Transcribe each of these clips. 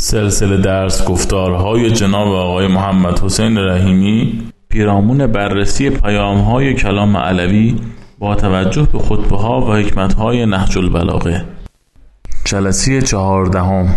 سلسله درس گفتارهای جناب آقای محمد حسین رحیمی پیرامون بررسی پیام‌های کلام علوی با توجه به خطبه‌ها و حکمت‌های نهج البلاغه. جلسه 14.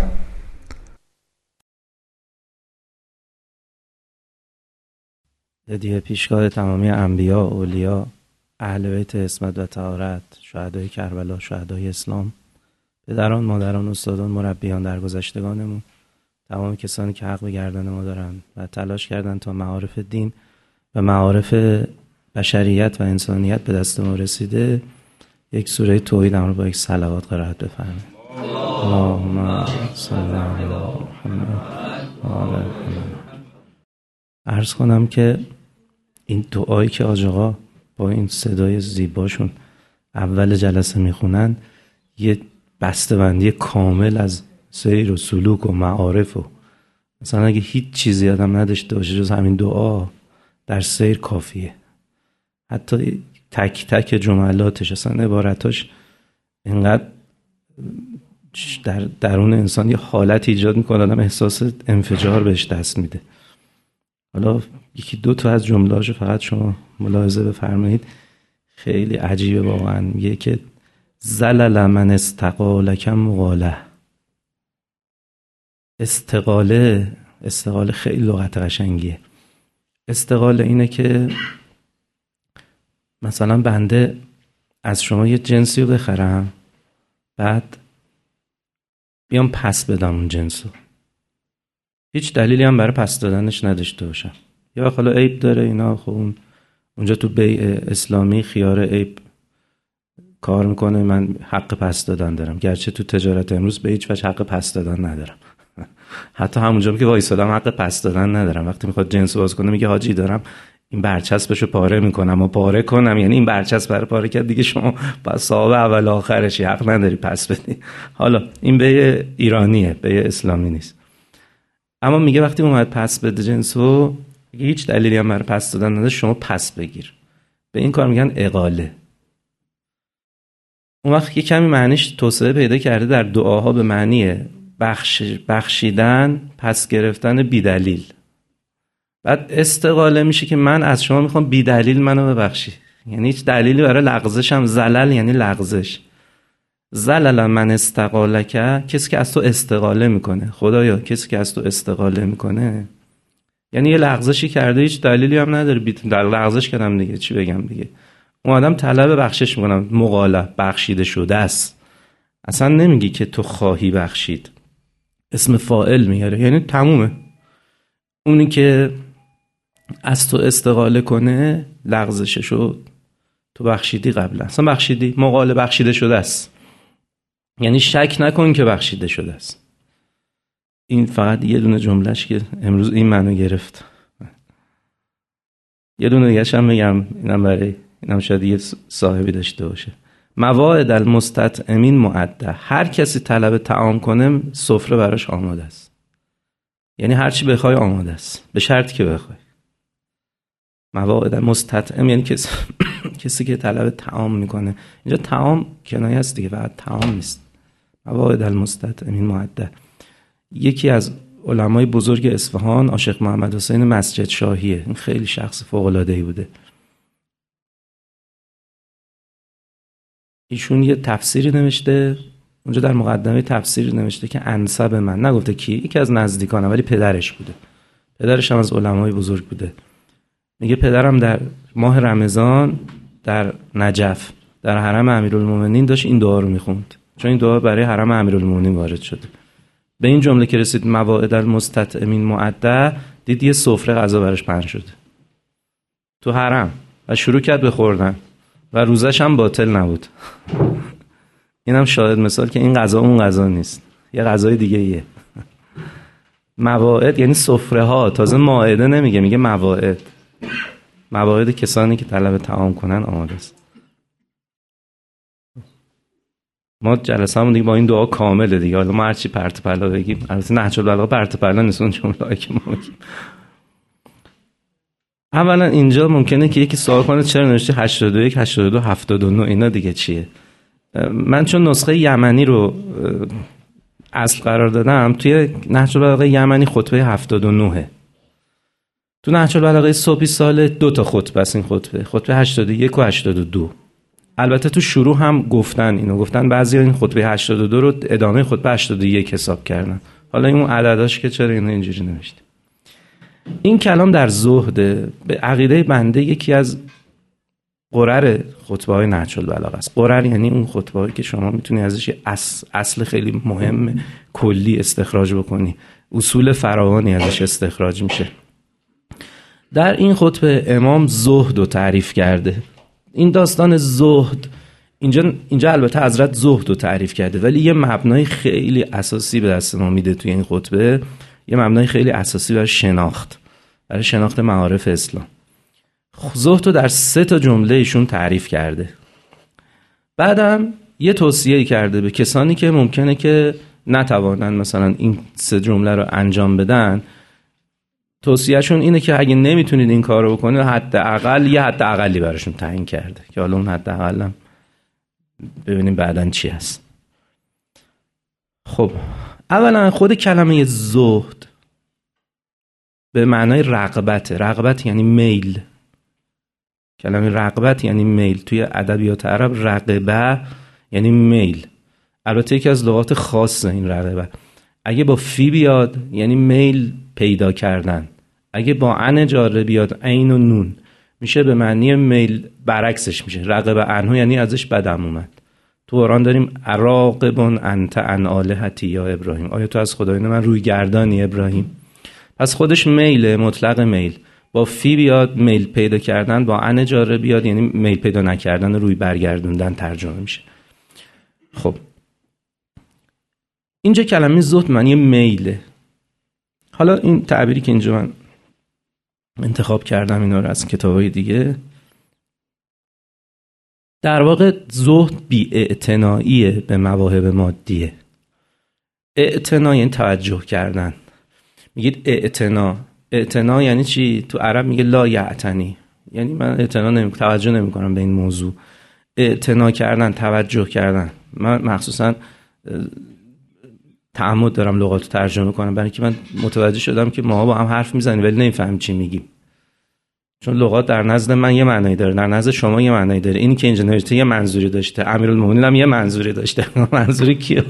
هدیه پیشگاه تمامی انبیا، اولیا، اهل بیت عصمت و طهارت، شهدای کربلا، شهدای اسلام، پدران، مادران، استادان، مربیان درگذشتگانمون، تمام کسانی که حق به گردن ما دارن و تلاش کردن تا معارف دین و معارف بشریت و انسانیت به دست ما رسیده، یک سوره توحید رو با یک صلوات قرائت بفرمایید. اللهم صل علی محمد و آل محمد. عرض کنم که این دعایی که حاج آقا با این صدای زیباشون اول جلسه میخونن یه بسته‌بندی کامل از سیر و سلوک و معارف و مثلا اگه هیچ چیزی آدم نداشته باشه جز همین دعا در سیر کافیه. حتی تک تک جملاتش اصلا عبارتاش اینقدر در درون انسان یه حالت ایجاد میکنه آدم احساس انفجار بهش دست میده. حالا یکی دو تا از جمله‌هاشو فقط شما ملاحظه بفرمایید، خیلی عجیبه واقعا. میگه که زلل من استقالک مقاله. استقاله خیلی لغت قشنگیه. استقاله اینه که مثلا بنده از شما یه جنسی رو بخرم، بعد بیام پس بدم اون جنسو، هیچ دلیلی هم برای پس دادنش نداشته باشم، یا حالا عیب داره اینا، خب اونجا تو بیع اسلامی خیار عیب کار میکنه، من حق پس دادن دارم، گرچه تو تجارت امروز به هیچ وجه حق پس دادن ندارم. حتی همونجا که وایسادم حق پس دادن ندارم. وقتی میخواد جنس باز کنه میگه حاجی دارم این برچسبشو پاره میکنم و پاره کنم، یعنی این برچسب برای پاره کرد دیگه شما با صاحب اول آخرشی، حق نداری پس بدی. حالا این بیع ایرانیه، بیع اسلامی نیست. اما میگه وقتی اومد پس بده جنسو، میگه هیچ دلیلی هم برای پس دادن نداره، شما پس بگیر. به این کار میگن اقاله. اون وقت یه کمی معنیش توسعه پیدا کرده در دعاها به معنی بخشیدن، پس گرفتن بی دلیل. بعد استقاله میشه که من از شما میخوام بی دلیل منو ببخشی، یعنی هیچ دلیلی برای لغزشم. زلل یعنی لغزش. زلل من استقالک، کسی که از تو استقاله میکنه. خدایا کسی که از تو استقاله میکنه یعنی یه لغزشی کرده، هیچ دلیلی هم نداره، در لغزش کردم دیگه، چی بگم دیگه. اون آدم طلب بخشش میکنم، مقاله، بخشیده شده است. اصلا نمیگی که تو خواهی بخشید، اسم فاعل میاره، یعنی تمومه. اونی که از تو استقاله کنه لغزششو تو بخشیدی، قبلا اصلا بخشیدی، مقاله بخشیده شده است، یعنی شک نکن که بخشیده شده است. این فقط یه دونه جملهش که امروز این منو گرفت. یه دونه دیگه‌ش هم میگم، اینم شاید یه صاحبی داشته باشه. مواعد المستطعمین معده. هر کسی طلب طعام کنه سفره براش آماده است، یعنی هر چی بخوای آماده است، به شرطی که بخوای. مواعد المستطعم یعنی کسی که طلب طعام میکنه. اینجا طعام کنایه است دیگه، فقط طعام نیست. مواعد المستطعمین معده. یکی از علمای بزرگ اصفهان، عاشق محمد حسین مسجد شاهیه. این خیلی شخص فوق العاده ای بوده. ایشون یه تفسیری نوشته، اونجا در مقدمه تفسیری نوشته که انسب من، نگفته کی، یکی از نزدیکانم ولی پدرش بوده، پدرش هم از علمای بزرگ بوده. میگه پدرم در ماه رمضان در نجف در حرم امیرالمومنین داشت این دعا رو میخوند، چون این دعا برای حرم امیرالمومنین وارد شده. به این جمله که رسید مواعد المستطعمین معده، دید یه سفره غذا براش پهن شده تو حرم و شروع کرد به خوردن و روزش هم باطل نبود. اینم شاهد مثال که این غذا اون غذا نیست، یه غذای دیگه ایه. مواعد یعنی سفره ها، تازه مائده نمیگه، میگه مواعد. مواعد کسانی که طلب طعام کنن آماده است. ما جلسه‌مون دیگه با این دعا کامله دیگه. حالا ما هر چی پرت و پلا بگیم، البته نهج البلاغه پرت و پلا نیست اون جمله‌ای که ما میگیم. اولا اینجا ممکنه که یکی سوال کنه چرا نوشتی 81 82 79 اینا دیگه چیه؟ من چون نسخه یمنی رو اصل قرار دادم توی نهج البلاغه یمنی خطبه 79. تو نهج البلاغه صبحی سال 2 تا خطبه است. این خطبه 81 و 82. البته تو شروع هم گفتن بعضی این خطبه 82 رو ادامه خطبه 81 حساب کردن. حالا این عدداش که چرا اینا اینجوری نوشته. این کلام در زهد به عقیده بنده یکی از قرر خطبه های نهج البلاغه است. قرر یعنی اون خطبه هایی که شما میتونی ازش اصل خیلی مهم کلی استخراج بکنی، اصول فراوانی ازش استخراج میشه. در این خطبه امام زهد رو تعریف کرده. این داستان زهد اینجا البته حضرت زهد رو تعریف کرده، ولی یه مبنای خیلی اساسی به دست ما میده توی این خطبه، یه مبنای خیلی اساسی برای شناخت معارف اسلام. زهد رو در 3 تا جمله ایشون تعریف کرده. بعدم یه توصیه کرده به کسانی که ممکنه که نتوانن مثلا این 3 جمله رو انجام بدن. توصیهشون اینه که اگه نمیتونید این کار رو بکنید حداقل یه حداقلی براشون تعیین کرده که حالا اون حداقل هم ببینیم بعدن چی هست. خب اولا خود کلمه زهد به معنای رغبت یعنی میل. کلمه رغبت یعنی میل. توی ادبیات عرب رغبه یعنی میل. البته یکی از لغات خاصه این رغبه. اگه با فی بیاد یعنی میل پیدا کردن. اگه با عن جاره بیاد عین و نون میشه به معنی میل، برعکسش میشه رغبه عنه یعنی ازش بدم اومد. تو قرآن داریم اراغبون انت عن آلهتی یا ابراهیم، آیا تو از خدایان من روی گردانی ابراهیم؟ پس خودش میله، مطلق میل. با فی بیاد میل پیدا کردن، با عن جاره بیاد یعنی میل پیدا نکردن، روی برگردوندن ترجمه میشه. خب اینجا کلمه زهد معنی میله. حالا این تعبیری که اینجا من انتخاب کردم اینا رو از کتابای دیگه، در واقع زهد بی اعتناییه به مواهب مادیه. اعتنا یعنی توجه کردن. میگید اعتنا یعنی چی؟ تو عرب میگه لا یعتنی، یعنی من توجه نمی کنم به این موضوع. اعتنا کردن، توجه کردن. من مخصوصا تعمد دارم لغاتو ترجمه کنم برای اینکه من متوجه شدم که ما با هم حرف میزنیم ولی نمیفهمیم چی میگیم، چون لغات در نزد من یه معنی داره، در نزد شما یه معنی داره. اینی که اینجا نوشته یه منظوری داشته، امیرالمومنین هم یه منظوری داشته. منظوری کیه؟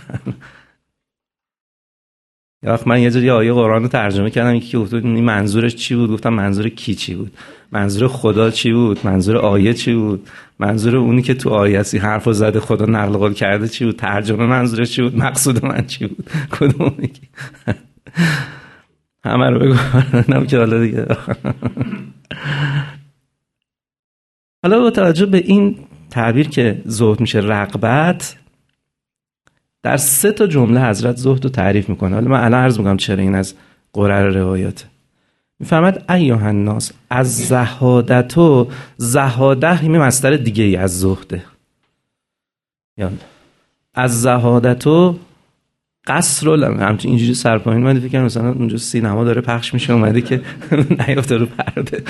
یا من یه جوری آیه قرآن رو ترجمه کردم، یکی گفت این منظورش چی بود؟ گفتم منظور کی چی بود؟ منظور خدا چی بود؟ منظور آیه چی بود؟ منظور اونی که تو آیه هستی حرفو زده خدا نقل قول کرده چی بود؟ ترجمه منظورش چی بود؟ مقصود من چی بود؟ کدوم میگی؟ همه رو بگو نم که حالا دیگه. حالا با توجه به این تعبیر که زهد میشه رغبت، در 3 تا جمله حضرت زهد رو تعریف میکنه. حالا من الان عرض میکنم چرا این از قرر روایات. میفهمد ایها الناس از زهادتو، زهاده همین مصدر دیگه ای از زهده. یعنی از زهادتو قصر همچین اینجوری سرپایین من فکر کنم مثلا اونجا سینما داره پخش میشه اومده که نیافته رو پرده.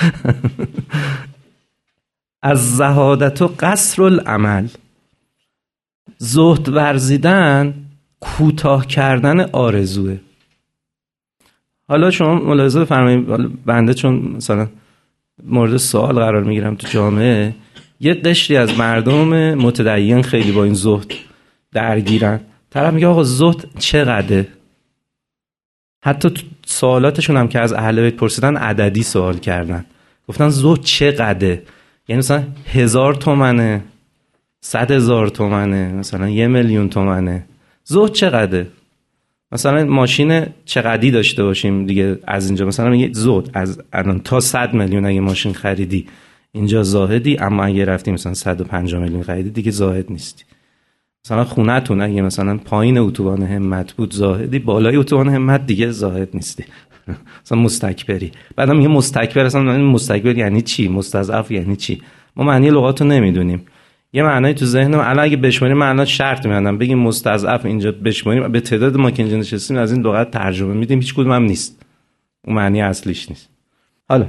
از زهادتو قصر العمل، زهد ورزیدن کوتاه کردن آرزوه. حالا شما ملاحظه بفرمایید، بنده چون مثلا مورد سوال قرار میگیرم تو جامعه، یه قشری از مردم متدین خیلی با این زهد درگیرن. طرف میگه آقا زهد چقدره؟ حتی تو سوالاتشون هم که از اهل بیت پرسیدن عددی سوال کردن، گفتن زهد چقدره؟ یعنی مثلا 1000 تومنه، 100,000 تومنه، مثلا 1,000,000 تومنه. زهد چقدره؟ مثلا ماشین چقدی داشته باشیم دیگه، از اینجا مثلا میگه زهد از الان تا 100 میلیون اگه ماشین خریدی اینجا زاهدی، اما اگه رفتی مثلا 150 میلیون خریدی دیگه زاهد نیستی. مثلا خونه‌تون اگه مثلا پایین اتوبان همت بود زاهدی، بالای اتوبان همت دیگه زاهد نیستی. مثلا مستکبری. بعدم میگه مستکبر، اصلا مستکبر یعنی چی؟ مستضعف یعنی چی؟ ما معنی لغاتو نمیدونیم. یه معنی تو ذهنم الان اگه بشماریم معنا شرط می‌بندم بگیم مستضعف، اینجا بشماریم به تعداد ما که اینجا نشستیم از این لغت ترجمه میدیم، هیچ کدوم هم نیست، اون معنی اصلیش نیست. حالا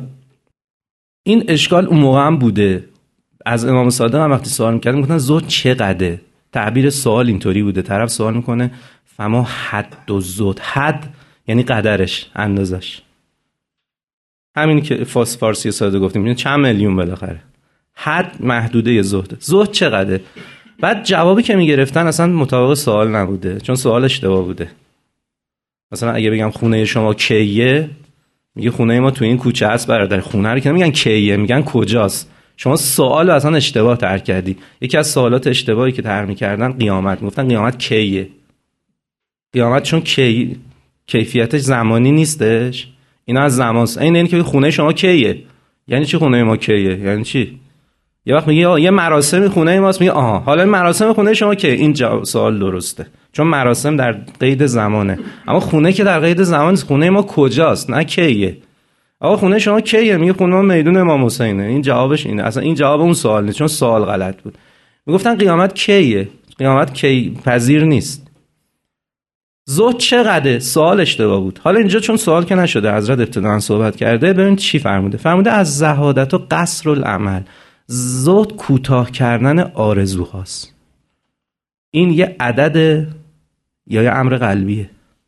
این اشکال اون موقع هم بوده. از امام صادق هم وقتی سوال می‌کردن گفتن زهد چقدره؟ تعبیر سوال اینطوری بوده، طرف سوال میکنه فما حد و زهد. حد یعنی قدرش، اندازش. همین که فارسی ساده گفتیم چند میلیون بالاخره. حد محدوده زهد. زهد چقدره؟ بعد جوابی که میگرفتن اصلا مطابق سوال نبوده، چون سوال اشتباه بوده. مثلا اگه بگم خونه شما کیه، میگه خونه ما تو این کوچه است برادر. خونه رو که نمیگن کیه، میگن کجاست. شما سوال رو اصلا اشتباه طرح کردی. یکی از سوالات اشتباهی که طرح می‌کردن قیامت، گفتن قیامت کیه. قیامت چون کیفیتش زمانی نیستش، اینا از زمانست. این که خونه شما کیه، یعنی چی خونه ما کیه؟ یعنی چی؟ یه وقت میگه یه مراسم خونه ماست، میگه آها حالا این مراسم خونه شما کیه. این سوال درسته، چون مراسم در قید زمانه، اما خونه که در قید زمان نیست. خونه ما کجاست، نه کیه. آقا خونه شما کیه؟ میگه خونه ما میدون امام حسینه. این جوابش اینه. اصلا این جواب اون سوال نیست، چون سوال غلط بود. میگفتن قیامت کیه، قیامت کی پذیر نیست. زهد چقدره؟ سوال اشتباه بود. حالا اینجا چون سوال که نشده، حضرت ابتداً صحبت کرده، ببین چی فرموده. فرموده از زهادت و قصر العمل. زهد کوتاه کردن آرزوهاست. این یه عدد یا یه امر قلبیه؟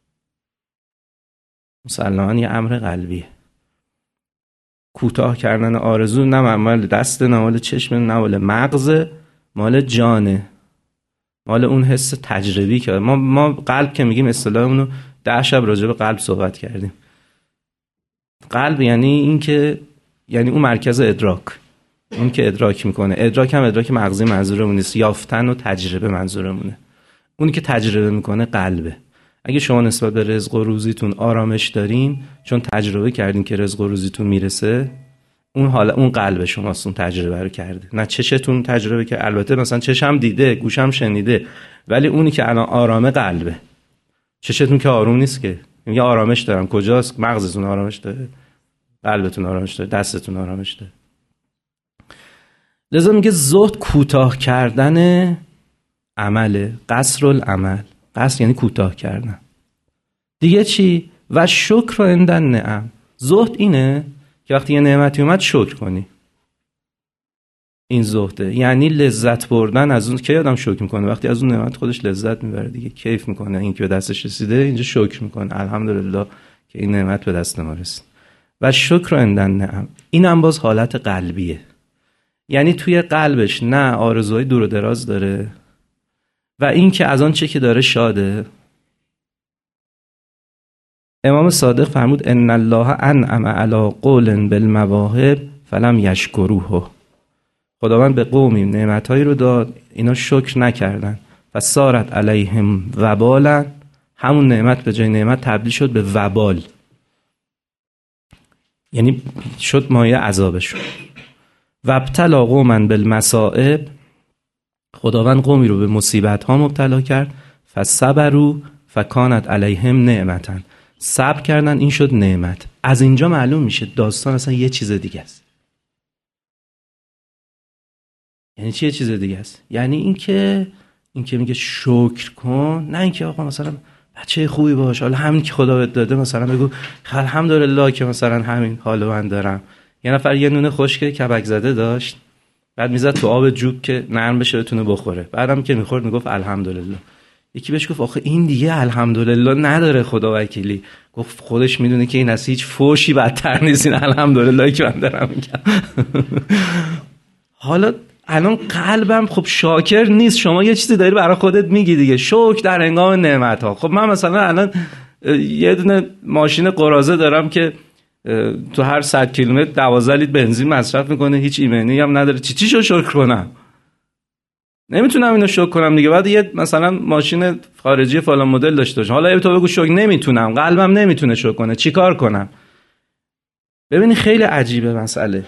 مسلماً یه امر قلبیه. کوتاه کردن آرزو نه مال دست، نه مال چشم، نه مال مغز، مال جانه، مال اون حس تجربی که ما قلب که میگیم اصطلاحمون رو 10 شب راجع به قلب صحبت کردیم. قلب یعنی این که یعنی اون مرکز ادراک، اون که ادراک میکنه. ادراک هم ادراک مغزی منظورمون نیست، یافتن و تجربه منظورمونه. اون که تجربه میکنه قلبه. اگه شما نسبت به رزق و روزیتون آرامش دارین، چون تجربه کردین که رزق و روزیتون میرسه، اون حالا اون قلب شماست، اون تجربه رو کرده. نه چشتون تجربه که البته مثلا چشم دیده، گوشم شنیده، ولی اونی که الان آرامه قلبه. چشتون که آروم نیست که. میگه آرامش دارم، کجاست؟ مغزتون آرامش داره، قلبتون آرامش داره، دستتون آرامش داره. لذا میگه زهد کوتاه کردن عمله، قصر العمل. قصر یعنی کوتاه کردن. دیگه چی؟ و شکر عند النعم. زهد اینه که وقتی یه نعمتی اومد شکر کنی. این زهده، یعنی لذت بردن از اون. که آدم شکر میکنه وقتی از اون نعمت خودش لذت میبره دیگه، کیف میکنه. این که به دستش رسیده اینجا شکر میکنه، الحمدلله که این نعمت به دست ما رسید. و شکر عند النعم، اینم باز حالت قلبیه. یعنی توی قلبش نه آرزوهای دور و دراز داره و این که از آن چه که داره شاده. امام صادق فرمود ان الله انعم علی قوم بالمواهب فلم یشکروه. خداوند به قومی نعمتایی رو داد، اینا شکر نکردن. فصارت علیهم وبالا، همون نعمت به جای نعمت تبدیل شد به وبال، یعنی شد مایه عذابشون. و ابتلا قوما بالمصائب، خداوند قومی رو به مصیبت ها مبتلا کرد. فصبروا فکانت علیهم نعمتا، صبر کردن این شد نعمت. از اینجا معلوم میشه داستان اصلا یه چیز دیگه است. یعنی چی یه چیز دیگه است؟ یعنی اینکه میگه شکر کن، نه اینکه آقا مثلا بچه خوبی باش، حالا همین که خدا بهت داده مثلا بگو الحمدلله که مثلا همین حالو من دارم. یه نفر یه نون خشک کبک زده داشت، بعد میزد تو آب جوب که نرم بشه بتونه بخوره، بعدم که میخورد میگفت الحمدلله. یکی بهش گفت آخه این دیگه الحمدلله نداره خدا وکیلی. گفت خودش میدونه که این از هیچ فوشی بدتر نیست، این الحمدلله که من دارم میگم. حالا الان قلبم خب شاکر نیست، شما یه چیزی داری برای خودت میگی دیگه، شکر در هنگام نعمت ها. خب من مثلا الان یه دونه ماشین قرازه دارم که تو هر 100 کیلومتر 12 لیتر بنزین مصرف میکنه، هیچ ایمنی هم نداره. چیشو شکر کنم؟ نمیتونم اینو شکر کنم دیگه. بعد یه مثلا ماشین خارجی فلان مدل داشته باشم، حالا تو بگو شکر نمیتونم، قلبم نمیتونه شکر کنه، چیکار کنم؟ ببینی خیلی عجیبه مسئله.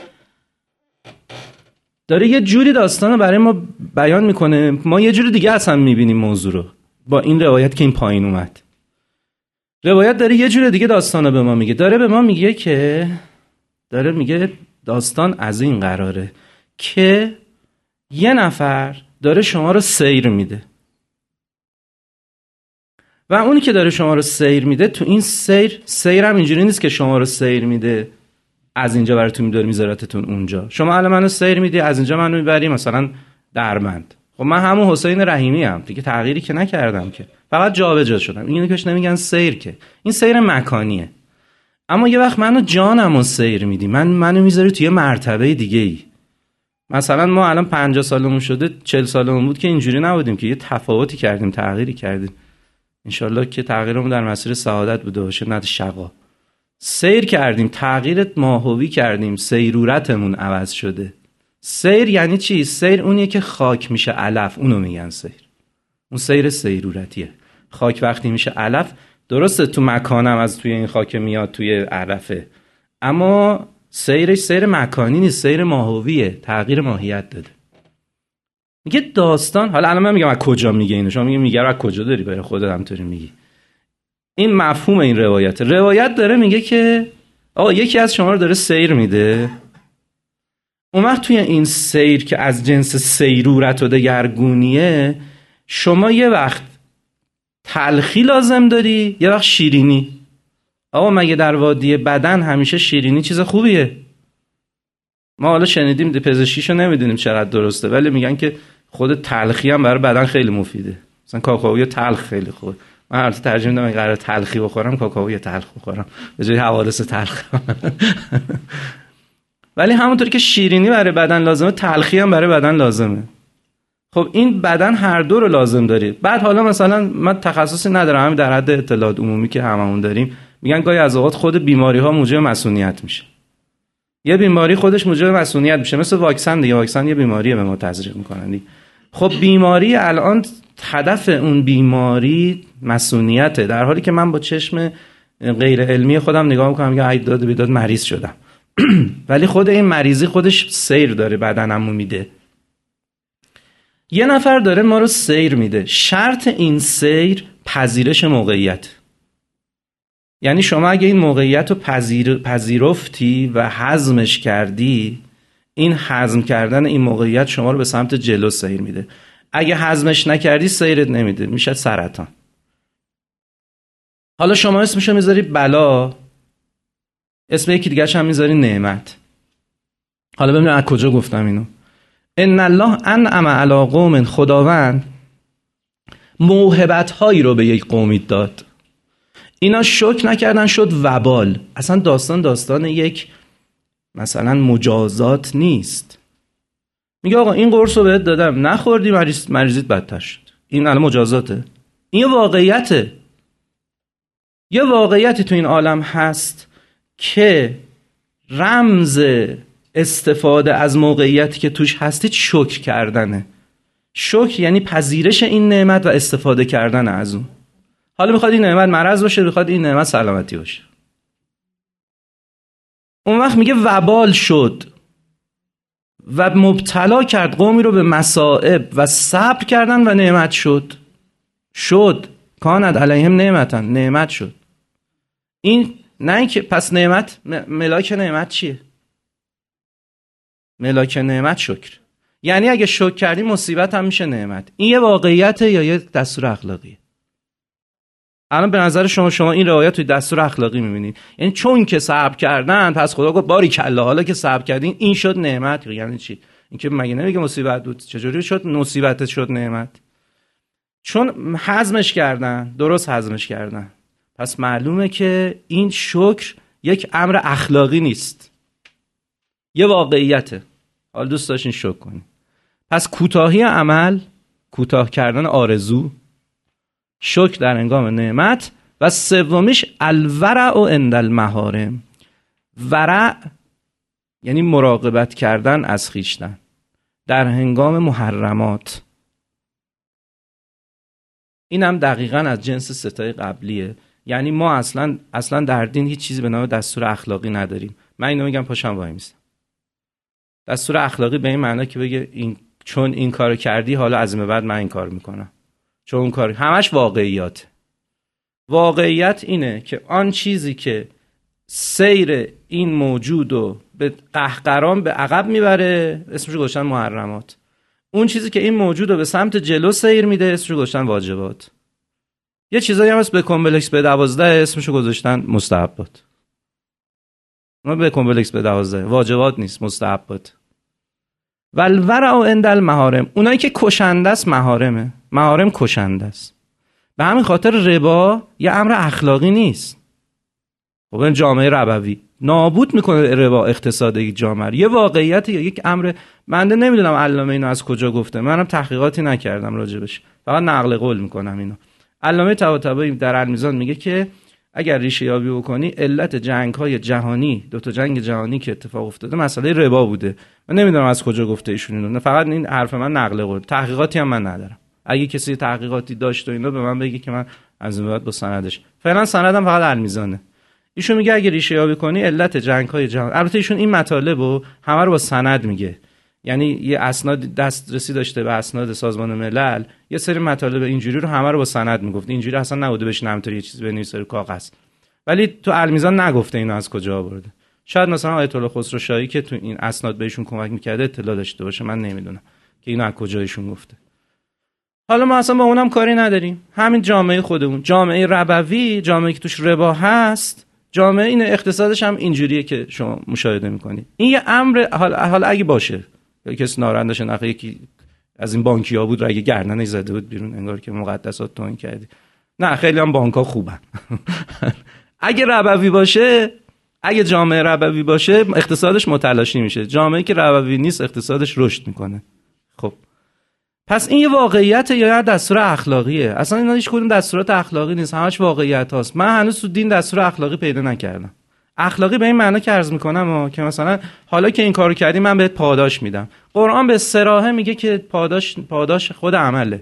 داره یه جوری داستانو برای ما بیان میکنه، ما یه جوری دیگه اصلا میبینیم موضوع رو با این روایت که این پایین اومد. روایت داره یه جور دیگه داستانو به ما میگه. داره به ما میگه که میگه داستان از این قراره که یه نفر داره شما رو سیر میده و اونی که داره شما رو سیر میده، تو این سیر هم اینجوری نیست که شما رو سیر میده از اینجا براتون میداره میذارتتون اونجا. شما الان منو سیر میدی، از اینجا منو میبری مثلا دربند. خب من همون حسین رحیمی هم دیگه، تغییری که نکردم که، فقط جابجا شدم. اینو کش نمیگن سیر، که این سیر مکانیه. اما یه وقت منو جانمو سیر میدی، منو میذاری توی مرتبه دیگه ای. مثلا ما الان 50 سالمون شده، 40 سالمون بود که اینجوری نبودیم، که یه تفاوتی کردیم، تغییری کردیم. انشالله که تغییرمون در مسیر سعادت بوده باشه، نه شقا. سیر کردیم، تغییر ماهوی کردیم، سیرورتمون عوض شده. سیر یعنی چی؟ سیر اونیه که خاک میشه علف، اونو میگن سیر. اون سیر سیرورتیه. خاک وقتی میشه علف، درسته تو مکانم از توی این خاک میاد توی علفه، اما سیرش سیر مکانی نیست، سیر ماهویه، تغییر ماهیت داده. میگه داستان، حالا الان من میگم از کجا میگه اینو، شما میگه از کجا داری برای خودت همطوری میگی. این مفهوم این روایت داره میگه که آقا یکی از شما رو داره سیر میده، اون وقت توی این سیر که از جنس سیرورت و دگرگونیه، شما یه وقت تلخی لازم داری، یه وقت شیرینی. آقا مگه در وادی بدن همیشه شیرینی چیز خوبیه؟ ما حالا شنیدیم، پزشکیشو نمیدونیم چقدر درسته، ولی میگن که خود تلخی هم برای بدن خیلی مفیده. مثلا کاکائوی تلخ خیلی خوبه. من البته ترجیح میدم اگه قرار تلخی بخورم کاکائوی تلخ بخورم به جای حوادث تلخ. ولی همونطوری که شیرینی برای بدن لازمه، تلخی هم برای بدن لازمه. خب این بدن هر دو رو لازم داره. بعد حالا مثلا من تخصصی ندارم، همین در حد اطلاعات عمومی که هممون داریم، میگن گاهی از اوقات خود بیماری ها موجب مسئولیت میشه. یه بیماری خودش موجب مسئولیت میشه، مثل واکسن دیگه. واکسن یه بیماریه به ما تزریق میکنن دیگه. خب بیماری الان هدف اون بیماری مسئولیته، در حالی که من با چشم غیر علمی خودم نگاه میکنم، میگم ای داد بیداد مریض شدم. ولی خود این مریضی خودش سیر داره، بدنمو میده. یه نفر داره ما رو سیر میده. شرط این سیر پذیرش موقعیت. یعنی شما اگه این موقعیت رو پذیرفتی و هضمش کردی، این هضم کردن این موقعیت شما رو به سمت جلو سیر میده. اگه هضمش نکردی سیرت نمیده، میشه سرطان. حالا شما اسمشو میذاری بلا، اسم یکی دیگرش هم میذاری نعمت. حالا ببینید از کجا گفتم اینو. ان الله انعم علی قوم، خداوند موهبت هایی رو به یک قومی داد، اینا شکر نکردن، شد وبال. اصلا داستان یک مثلا مجازات نیست. میگه آقا این قرص رو بهت دادم، نخوردی، مریضیت بدتر شد. این الان مجازاته؟ این واقعیته. یه واقعیتی تو این عالم هست که رمز استفاده از موقعیتی که توش هستید شکر کردنه. شکر یعنی پذیرش این نعمت و استفاده کردن از اون. حالا میخواد این نعمت مرض باشه، میخواد این نعمت سلامتی باشه. اون وقت میگه وبال شد و مبتلا کرد قومی رو به مصائب و صبر کردن و نعمت شد کانت علیهم نعمت شد. این نه اینکه پس نعمت، ملاک نعمت چیه؟ ملاک نعمت شکر. یعنی اگه شکر کردی مصیبت هم میشه نعمت. این یه واقعیته یا یه دستور اخلاقیه؟ الان به نظر شما این روایت توی دستور اخلاقی میبینید، یعنی چون که صبر کردن پس خدا گفت باریکلا، حالا که صبر کردین این شد نعمت. یعنی چی؟ این که مگه نمیگه مصیبت بود؟ چجوری شد مصیبت شد نعمت؟ چون هضمش کردن، درست هضمش کردن. پس معلومه که این شکر یک امر اخلاقی نیست، یه واقعیته. حالا دوست داشتین شکر کنین. پس کوتاهی عمل، کوتاه کردن آرزو، شکر در هنگام نعمت. و سومیش الورع عند المحارم. ورع یعنی مراقبت کردن از خویشتن در هنگام محرمات. اینم دقیقاً از جنس ستای قبلیه. یعنی ما اصلا در دین هیچ چیزی به نام دستور اخلاقی نداریم. من اینو میگم پاشم وای میستم. دستور اخلاقی به این معنی که بگه چون این کارو کردی حالا از این بعد من این کارو میکنم، چون اون کار، همش واقعیات. واقعیت اینه که آن چیزی که سیر این موجودو به قهقران به عقب میبره اسمش رو گذاشتن محرمات. اون چیزی که این موجودو به سمت جلو سیر میده اسمش رو گذاشتن واجبات. یه چیزایی هم هست به کمپلکس به 12 اسمش رو گذاشتن مستحبات. ما به کمپلکس به 12 واجبات نیست، مستحبات. والورع عند المحارم، اونایی که کشنده است محارم کشنده است. به همین خاطر ربا یه امر اخلاقی نیست. خب این جامعه ربوی نابود میکنه ربا اقتصاد یک جامعه. یه واقعیت یا یک امر، بنده نمیدونم علامه اینو از کجا گفته، منم تحقیقاتی نکردم راجبش، فقط نقل قول میکنم اینو. علامه طباطبایی در المیزان میگه که اگر ریشه یابی بکنی علت جنگ‌های جهانی، 2 تا جنگ جهانی که اتفاق افتاده مسئله ربا بوده. من نمیدونم از کجا گفته ایشون اینو، فقط این حرف من نقل قول، تحقیقاتی هم من ندارم. اگه کسی تحقیقاتی داشت و اینا به من بگه که من از این بعد با سندش، فعلا سندم فقط المیزانه. ایشون میگه اگه ریشه یابی کنی علت جنگ‌های جهانی، البته ایشون این مطالبو همه رو با سند میگه، یعنی یه اسناد دسترسی داشته به اسناد سازمان ملل، یه سری مطالب اینجوری رو همه رو با سند میگفت، اینجوری اصلا نبوده بشینه همینطوری یه چیزی بنویسه رو کاغذ. ولی تو المیزان نگفته اینو از کجا آورده. شاید مثلا آیت الله خسرو شاهی که تو این اسناد بهشون کمک میکرده اطلاع داشته باشه، من نمیدونم که اینو از کجا ایشون گفته. حالا ما اصلا با اونم کاری نداریم، همین جامعه خودمون، جامعه ربوی، جامعه که توش ربا هست، جامعه این اقتصادش هم اینجوریه که شما مشاهده میکنید. این یه امر، حالا اگه باشه کسی ناراحت نخه، یکی از این بانکیا بود اگه گردنش زده بود بیرون انگار که مقدسات توهین کردی. نه، خیلی هم بانک‌ها خوبن. اگه ربوی باشه، اگه جامعه ربوی باشه اقتصادش متلاشی میشه. جامعه‌ای که ربوی نیست اقتصادش رشد میکنه. خب پس این یه واقعیت یا دستور اخلاقیه؟ اصلا اینا هیچ کدوم دستورات اخلاقی نیست، همش واقعیت هاست. من هنوز تو دین دستور اخلاقی پیدا نکردم. اخلاقی به این معنی که عرض میکنم که مثلا حالا که این کارو کردی من بهت پاداش میدم. قرآن به صراحه میگه که پاداش خود عمله.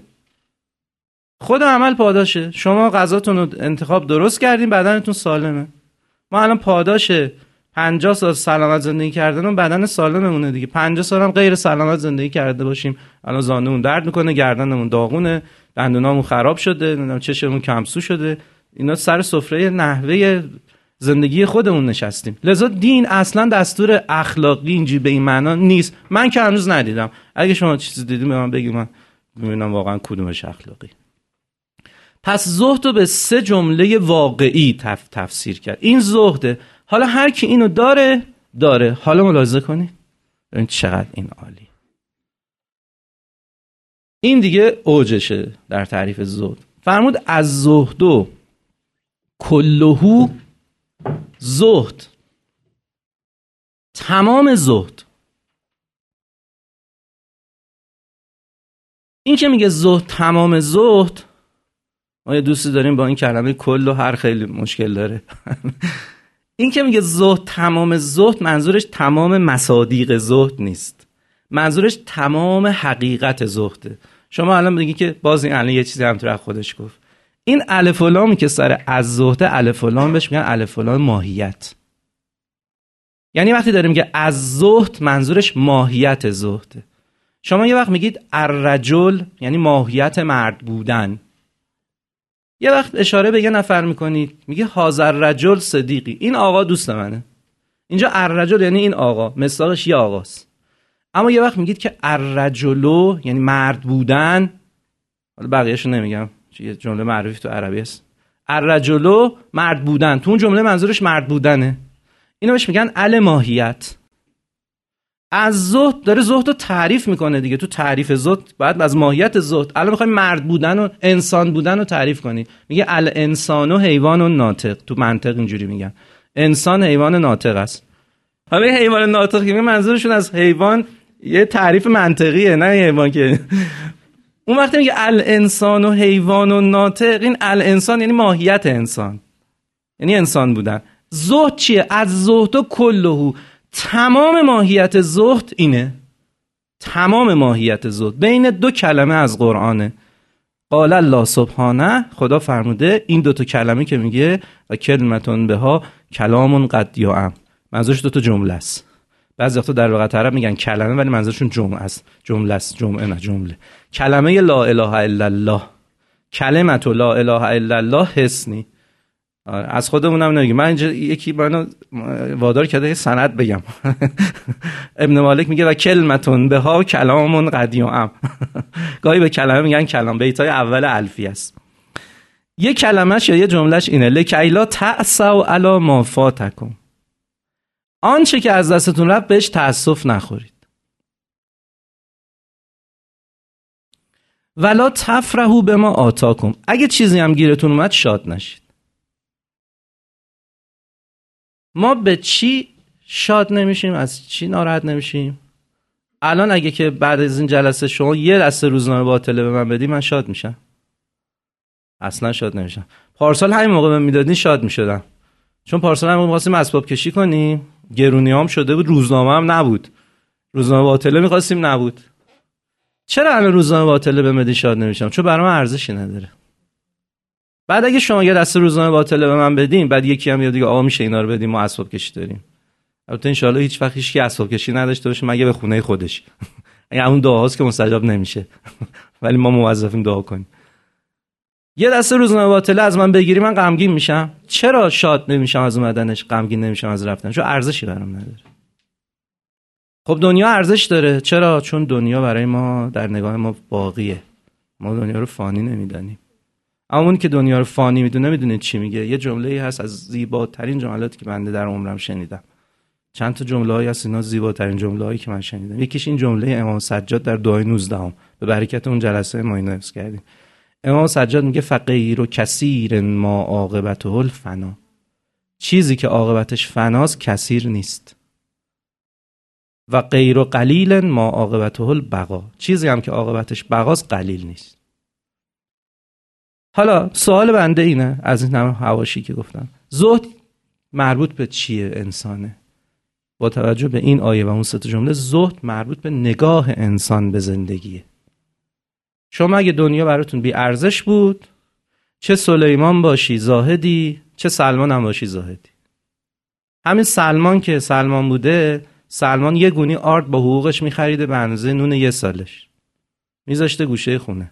خود عمل پاداشه. شما غذاتون رو انتخاب درست کردین، بدنتون سالمه. ما الان پاداش 50 سال سلامت زندگی کردن و بدن سالممونه دیگه. 50 سال هم غیر سلامت زندگی کرده باشیم، الان زانومون درد میکنه، گردنمون داغونه، دندونامون خراب شده، چشممون کمسو شده. اینا سر سفره نحوه زندگی خودمون نشستیم. لذا دین اصلا دستور اخلاقی اینجوری به این معنا نیست. من که هنوز ندیدم. اگه شما چیزی دیدین به من بگید، من ببینم واقعا کدومش اخلاقی. پس زهد رو به 3 جمله واقعی تفسیر کرد. این زهده. حالا هر کی اینو داره. حالا ملاحظه کنید ببین چقدر این عالی. این دیگه اوجشه در تعریف زهد. فرمود از زهدو کلهو، زهد، تمام زهد. این که میگه زهد تمام زهد، ما یه دوستی داریم با این کلمه کل و هر خیلی مشکل داره. این که میگه زهد تمام زهد، منظورش تمام مصادیق زهد نیست، منظورش تمام حقیقت زهده. شما الان بگی که باز این الان یه چیزی هم تو خودش گفت، این الف و لامی که سر از زهده، الف و لام بهش میگن الف و لام ماهیت. یعنی وقتی داریم میگه از زهد، منظورش ماهیت زهده. شما یه وقت میگید الرجل، یعنی ماهیت مرد بودن. یه وقت اشاره به یه نفر میکنید، میگه هازر رجل صدیقی، این آقا دوست منه. اینجا الرجل یعنی این آقا، مصداقش یه آقاست. اما یه وقت میگید که الرجلو یعنی مرد بودن، حالا بقیه‌شو نمیگم، یه جمله معروفی تو عربی است، الرجلو مرد بودن، تو اون جمله منظورش مرد بودنه. اینو بهش میگن ال ماهیت. از زهد داره زهد رو تعریف میکنه دیگه. تو تعریف زهد باید از ماهیت زهد، الان میخوایم مرد بودن و انسان بودن رو تعریف کنی، میگه الانسان و حیوان و ناطق. تو منطق اینجوری میگن انسان حیوان ناطق است. همه حیوان ناطق که منظورشون از حیوان یه تعریف منطقیه، نه حیوان که اون وقتی میگه الانسان و حیوان و ناطق، این الانسان یعنی ماهیت انسان، یعنی انسان بودن. زهد چیه؟ از زهد و کلهو، تمام ماهیت زهد اینه. تمام ماهیت زهد بین 2 کلمه از قرآنه. قال الله سبحانه، خدا فرموده این 2 تا کلمه که میگه و کلمتون بها کلامون قد یعم، منظورش 2 تا جمله است. بعضی وقتا در لغت عرب میگن کلمه ولی منظورشون جمله است. جمله است، جمعه نه جمله. کلمه لا اله الا الله، کلمت لا اله الا الله حسنی. از خودمونم نمیگم. من اینجا یکی منو وادار کرده سند بگم. ابن مالک میگه و کلمتون بها کلامون قد یعم. گاهی به کلمه میگن کلام، بیتای اول الفی است. یه کلمه‌ش یا یه جملهش اینه لکیلا تأسوا علی ما فاتکم، آنچه که از دستتون رفت بهش تأسف نخورید. ولا تفرحوا بما آتاکم، اگه چیزی هم گیرتون اومد شاد نشید. ما به چی شاد نمیشیم؟ از چی ناراحت نمیشیم؟ الان اگه که بعد از این جلسه شما یه دسته روزنامه باطله به من بدی، من شاد میشم؟ اصلا شاد نمیشم. پارسال همین موقع بهم میدادین شاد میشدم، چون پارسال هم می‌خواستیم اسباب کشی کنیم، گرونیام شده بود، روزنامه هم نبود، روزنامه باطله می‌خواستیم نبود. چرا الان روزنامه باطله به من شاد نمیشم؟ چون برام ارزشی نداره. بعد اگه شما یه دسته روزنامه باطله به من بدین، بعد یکی هم میاد دیگه آقا میشه اینا رو بدیم، ما اسباب کشی داریم. البته ان شاءالله هیچ وقت هیچ کی اسباب کشی نداشته باشه مگه به خونه خودش. این اون دعاست که مستجاب نمیشه. ولی ما موظفیم دعا کنیم. یه دسته روزنامه باطله از من بگیری، من غمگین میشم. چرا شاد نمیشم از اومدنش، غمگین نمیشم از رفتنش؟ چون ارزشی برام نداره. خب دنیا ارزش داره. چرا؟ چون دنیا برای ما در نگاه ما باقیه. ما دنیا رو فانی نمیدونیم. اما اون که دنیا رو فانی میدونه، میدونید چی میگه؟ یه جمله‌ای هست از زیباترین جملاتی که بنده در عمرم شنیدم. چند تا جمله‌ای هست، اینا زیباترین جمله‌ای که من شنیدم. یکیش این جمله امام سجاد در دعای 19 به برکت اون جلسه ما اینو حفظ کردیم. امام سجاد میگه فقیر و کثیر ما عاقبته الفنا، چیزی که عاقبتش فناست کثیر نیست. و غیر و قلیل ما عاقبته البقا، چیزی هم که عاقبتش بقاست قلیل نیست. حالا سوال بنده اینه، از این همه حواشی که گفتم، زهد مربوط به چیه انسانه؟ با توجه به این آیه و اون سه تا جمله، زهد مربوط به نگاه انسان به زندگیه. شما اگه دنیا براتون بی ارزش بود، چه سلیمان باشی زاهدی، چه سلمان هم باشی زاهدی. همین سلمان که سلمان بوده، سلمان یه گونی آرد با حقوقش میخریده به اندازه نون یه سالش، میذاشته گوشه خونه.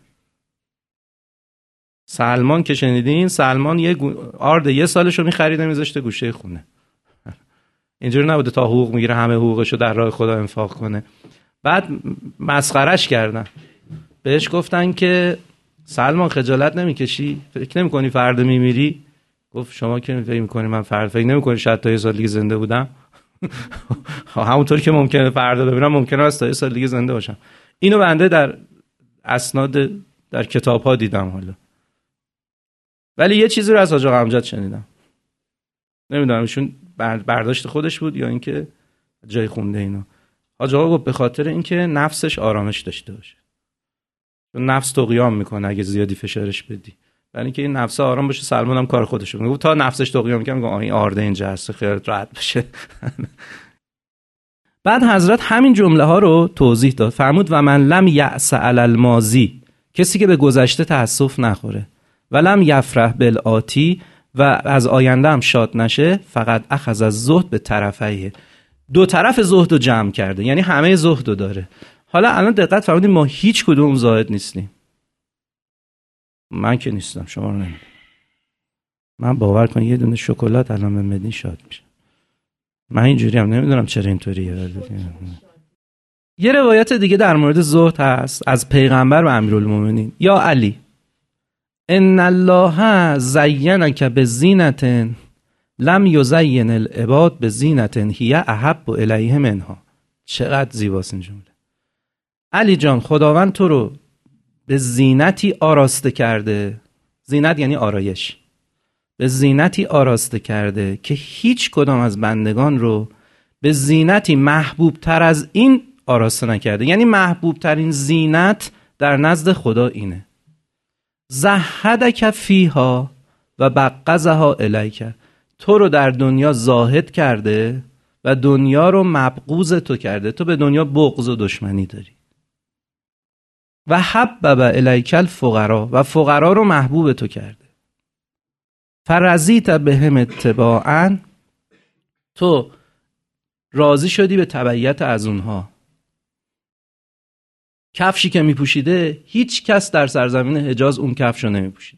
سلمان که شنیدین، سلمان یه آرد یه سالش رو میخریده میذاشته گوشه خونه. اینجوری نبوده تا حقوق میگیره همه حقوقش رو در راه خدا انفاق کنه. بعد مسخرش کردن، بهش گفتن که سلمان خجالت نمیکشی؟ فکر نمیکنی فردا میمیری؟ گفت شما که فکر میکنی من فردا، فکر نمیکنی شاید تا یه سال دیگه زنده بودم؟ همونطور که ممکنه فردا ببینم، ممکنه از تا یه سال دیگه زنده باشم. اینو بنده در اسناد در کتاب ها دیدم. حالا ولی یه چیزی رو از حاج آقا امجد شنیدم، نمیدونم ایشون برداشت خودش بود یا اینکه جای خونده اینو. حاج آقا گفت به خاطر اینکه نفسش آرامش داشته باشه، چون نفس طغیان میکنه اگه زیادی فشارش بدی. برای اینکه این نفس آرام باشه، سلمان هم کار خودش رو میگه. تا نفسش طغیان میکنه، میگه این آرده اینجا هست، خیالت راحت بشه. بعد حضرت همین جمله ها رو توضیح داد، فرمود و من لم یأس علی الماضی، کسی که به گذشته تأسف نخوره، و لم یفرح بالآتی، و از آینده هم شاد نشه، فقط اخذ از زهد به طرفیه، دو طرف زهد رو جمع کرده، یعنی همه زهد رو داره. حالا الان دقت فرمودید، ما هیچ کدوم زاهد نیستیم. من که نیستم، شما رو نمیدونم. من باور کن یه دونه شکلات الان به بدین شاد میشه. من اینجوری هم نمیدونم چرا اینطوریه. یه روایت دیگه در مورد زهد هست از پیغمبر و امیرالمومنین. یا علی، ان الله زینک بزینة لم یزین العباد بزینة هی احب الیه منها. چقدر زیباست این جمله. علی جان، خداوند تو رو به زینتی آراسته کرده، زینت یعنی آرایش، به زینتی آراسته کرده که هیچ کدام از بندگان رو به زینتی محبوب تر از این آراسته نکرده. یعنی محبوب ترین زینت در نزد خدا اینه. زهدک فیها و بغضها الیک، تو رو در دنیا زاهد کرده و دنیا رو مبغوض تو کرده، تو به دنیا بغض و دشمنی داری. و حبب الیک الفقرا، و فقرا رو محبوب تو کرده. فرضیت بهم اتباعا، تو راضی شدی به تبعیت از اونها. کفشی که میپوشیده، هیچ کس در سرزمین حجاز اون کفش رو نمیپوشیده.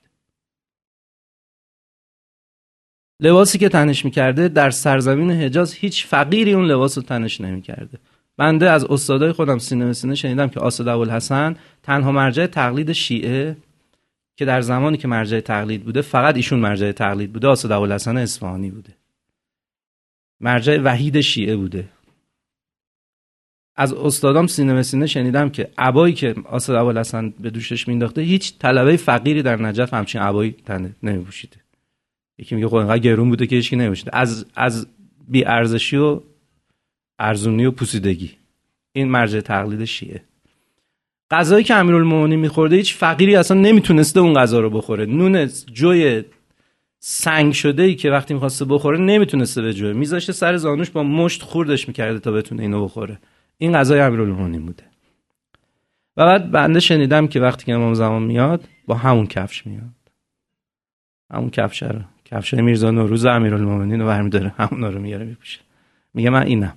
لباسی که تنش میکرده، در سرزمین حجاز هیچ فقیری اون لباس رو تنش نمیکرده. بنده از استادای خودم سینه به سینه شنیدم که اسد ابوالحسن تنها مرجع تقلید شیعه که در زمانی که مرجع تقلید بوده، فقط ایشون مرجع تقلید بوده، اسد ابوالحسن اصفهانی بوده، مرجع وحید شیعه بوده. از استادام سینه به سینه شنیدم که عبایی که آصد ابوالحسن به دوشش مینداخته هیچ طلبه فقیری در نجف همچین عبایی تنه نمیپوشیده. یکی میگه خب اینقدر گرون بوده که هیچکی نمیپوشیده. از بی ارزشی و ارزونی و پوسیدگی. این مرجع تقلید شیعه. غذایی که امیرالمومنین میخورده هیچ فقیری اصلا نمیتونسته اون غذا رو بخوره. نون جوی سنگ شده ای که وقتی میخواسته بخوره نمیتونسته به جوی میذاشته سر زانوش با مشت خوردش میکرده تا بتونه اینو بخوره. این غذای امیرالمومنین بوده. و بعد بنده شنیدم که وقتی که امام زمان میاد با همون کفش میاد. همون کفش رو، کفش میرزا نوروز امیرالمومنین رو برمی‌داره، همون رو میاره میپوشه. میگه من اینم.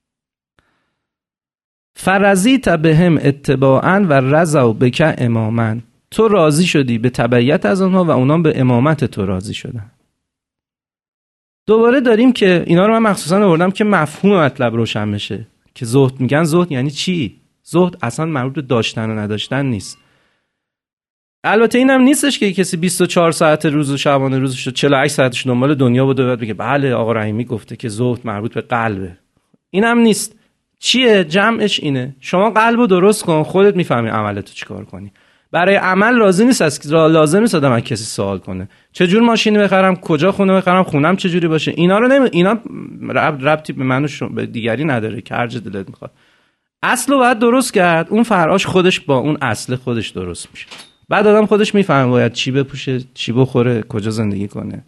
فرضیت بهم اتباعا و رضوا بک اماما. تو راضی شدی به تبعیت از اونها و اونها به امامت تو راضی شدن. دوباره داریم که اینا رو من مخصوصا آوردم که مفهوم مطلب روشن بشه که زهد میگن. زهد یعنی چی؟ زهد اصلا مربوط به داشتن و نداشتن نیست. البته اینم نیستش که کسی 24 ساعت روز و شبانه روزش 48 ساعتش دنبال دنیا بود و بعد بگه بله آقا رحیمی گفته که زهد مربوط به قلبه. اینم نیست. چیه؟ جمعش اینه. شما قلبو درست کن، خودت میفهمی عملتو چیکار کنی. برای عمل لازم نیست آدم کسی سوال کنه. چه جور ماشینی بخرم، کجا خونه بخرم، خونم چه جوری باشه. اینا رو اینا ربطی به من و به دیگری نداره که هر چه دلت میخواد. اصلو باید درست کرد. اون فراش خودش با اون اصل خودش درست میشه. بعد آدم خودش میفهمه باید چی بپوشه، چی بخوره، کجا زندگی کنه.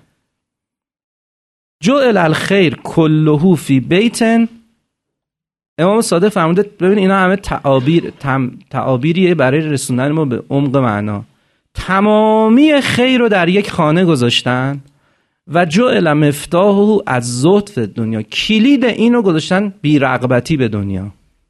جعل الخیر کله فی بیت. امام صادق فرموده ببین اینا همه تعابیریه برای رسوندن ما به عمق معنا. تمامی خیر رو در یک خانه گذاشتن و جعل مفتاحه از زهد فی دنیا. کلید اینو گذاشتن بی‌رغبتی به دنیا.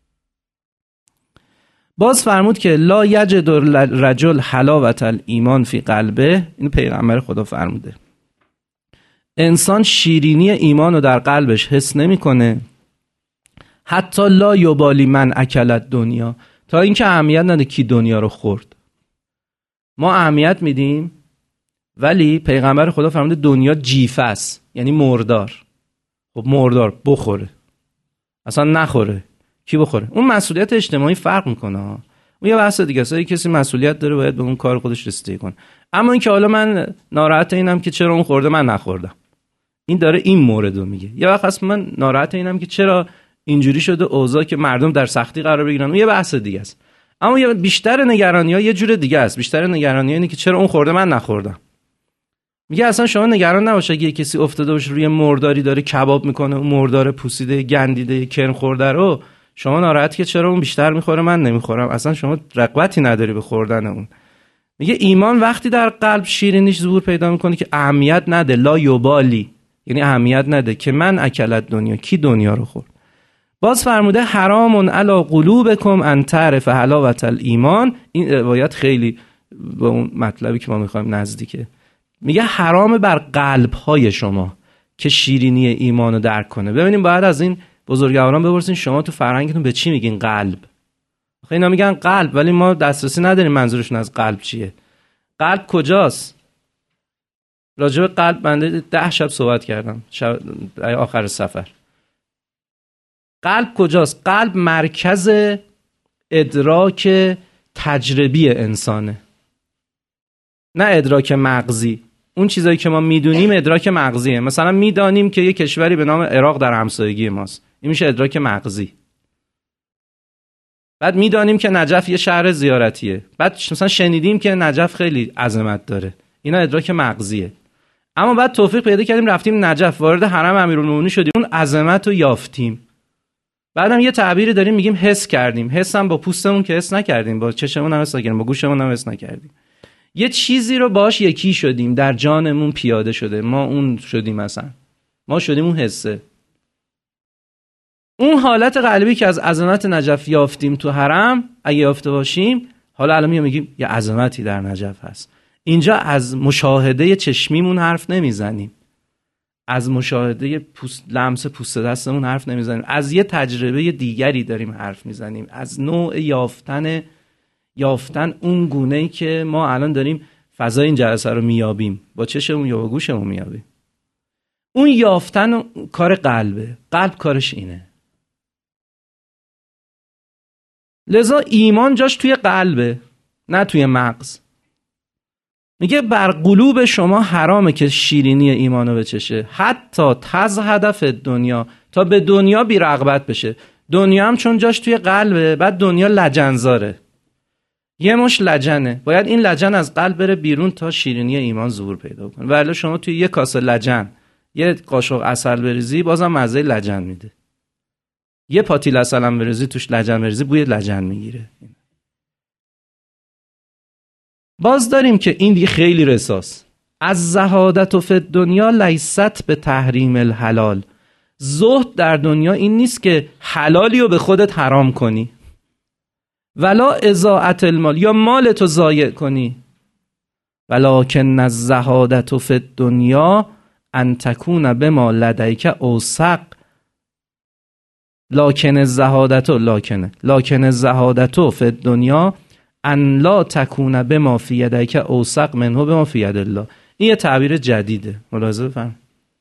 باز فرمود که لا یجد الرجل حلاوت الایمان فی قلبه. این پیغمبر خدا فرموده. انسان شیرینی ایمان رو در قلبش حس نمیکنه. حتی لا یبالی من اکلت دنیا. تا اینکه اهمیت نده کی دنیا رو خورد. ما اهمیت میدیم ولی پیغمبر خدا فرموده دنیا جیفه است، یعنی مردار. خب مردار بخوره اصلا نخوره کی بخوره؟ اون مسئولیت اجتماعی فرق میکنه. اون یه بحث دیگه است. کسی مسئولیت داره باید به اون کار خودش رسیدگی کنه. اما اینکه حالا من ناراحت اینم که چرا اون خورده من نخوردم، این داره این موردو میگه. یه وقت هست من ناراحت اینم که چرا اینجوری شده اوضاع که مردم در سختی قرار بگیرن. اون یه بحث دیگه است. اما یه بیشتر نگرانی‌ها یه جور دیگه است. بیشتر نگرانی‌ها اینه که چرا اون خورده من نخوردم. میگه اصلا شما نگران نباش اگه کسی افتاده باشه روی مرداری داره کباب میکنه، اون مردار پوسیده گندیده کرم خورده رو، شما ناراحتی که چرا اون بیشتر میخوره من نمیخورم. اصلا شما رغبتی نداری به خوردن اون. میگه ایمان وقتی در قلب شیرینیش ظهور پیدا میکنه که اهمیت نده، لا یبالی، یعنی اهمیت نده که من اکلت دنیا، کی دنیا رو خورد. باز فرموده حرام علی قلوبکم ان تعرف حلاوت الایمان. این روایت خیلی به اون مطلبی که ما میخوایم نزدیکه. میگه حرام بر قلب‌های شما که شیرینی ایمانو درک کنه. ببینیم باید از این بزرگواران بپرسین شما تو فرهنگتون به چی میگین قلب؟ آخه اینا میگن قلب ولی ما دسترسی نداریم منظورشون از قلب چیه. قلب کجاست؟ راجع به قلب بنده 10 شب صحبت کردم آخر سفر. قلب کجاست؟ قلب مرکز ادراک تجربی انسانه، نه ادراک مغزی. اون چیزایی که ما میدونیم ادراک مغزیه. مثلا میدانیم که یه کشوری به نام عراق در همسایگی ماست، این میشه ادراک مغزی. بعد میدانیم که نجف یه شهر زیارتیه. بعد مثلا شنیدیم که نجف خیلی عظمت داره، اینا ادراک مغزیه. اما بعد توفیق پیدا کردیم رفتیم نجف، وارد حرم امیرالمومنین شدیم، اون عظمت رو یافتیم. بعدم یه تعبیری داریم میگیم حس کردیم. حس هم با پوستمون که حس نکردیم، با چشمون هم حس نکردیم، با گوشمون هم حس نکردیم. یه چیزی رو باش یکی شدیم، در جانمون پیاده شده، ما اون شدیم. مثلا ما شدیم اون حسه. اون حالت قلبی که از عظمت نجف یافتیم تو حرم، اگه یافته باشیم، حالا الان میگیم یه عظمتی در نجف هست. اینجا از مشاهده چشمیمون حرف نمیزنیم، از مشاهده لمس پوست دستمون حرف نمیزنیم، از یه تجربه دیگری داریم حرف میزنیم، از نوع یافتن اون گونه‌ای که ما الان داریم فضای این جلسه رو میابیم، با چشمون یا با گوشمون میابیم. اون یافتن کار قلبه. قلب کارش اینه. لذا ایمان جاش توی قلبه، نه توی مغز. میگه بر قلوب شما حرامه که شیرینی ایمانو بچشه، حتی تزهد فی دنیا، تا به دنیا بی رغبت بشه. دنیا هم چون جاش توی قلبه، بعد دنیا لجنزاره، یه مش لجنه، باید این لجن از قلب بره بیرون تا شیرینی ایمان ظهور پیدا کنه. ولی شما توی یه کاسه لجن یه قاشق عسل بریزی، بازم مزه لجن میده. یه پاتیل عسل هم بریزی توش لجن بریزی، بوی لجن میگیره. باز داریم که این دیگه خیلی رساست. از زهادت و فی دنیا لیست به تحریم الحلال. زهد در دنیا این نیست که حلالی رو به خودت حرام کنی، ولا اضاعت المال، یا مالتو ضایع کنی، ولکن الزهادت فی الدنیا ان تکون بما لدیک اوثق. لکن الزهادت فی الدنیا ان لا تکون بما فی یدیک اوثق منه بما فی ید الله. این یه تعبیر جدیده، ملاحظه بفرمایید.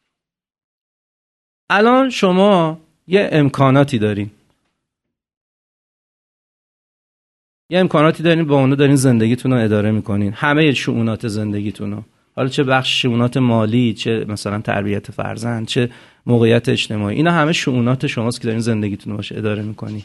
الان شما یه امکاناتی دارین، با اونو دارین زندگیتون رو اداره میکنین، همه شؤونات زندگیتون رو، حالا چه بخش شؤونات مالی، چه مثلا تربیت فرزند، چه موقعیت اجتماعی، اینا همه شؤونات شماست که دارین زندگیتون رو باشه اداره میکنین.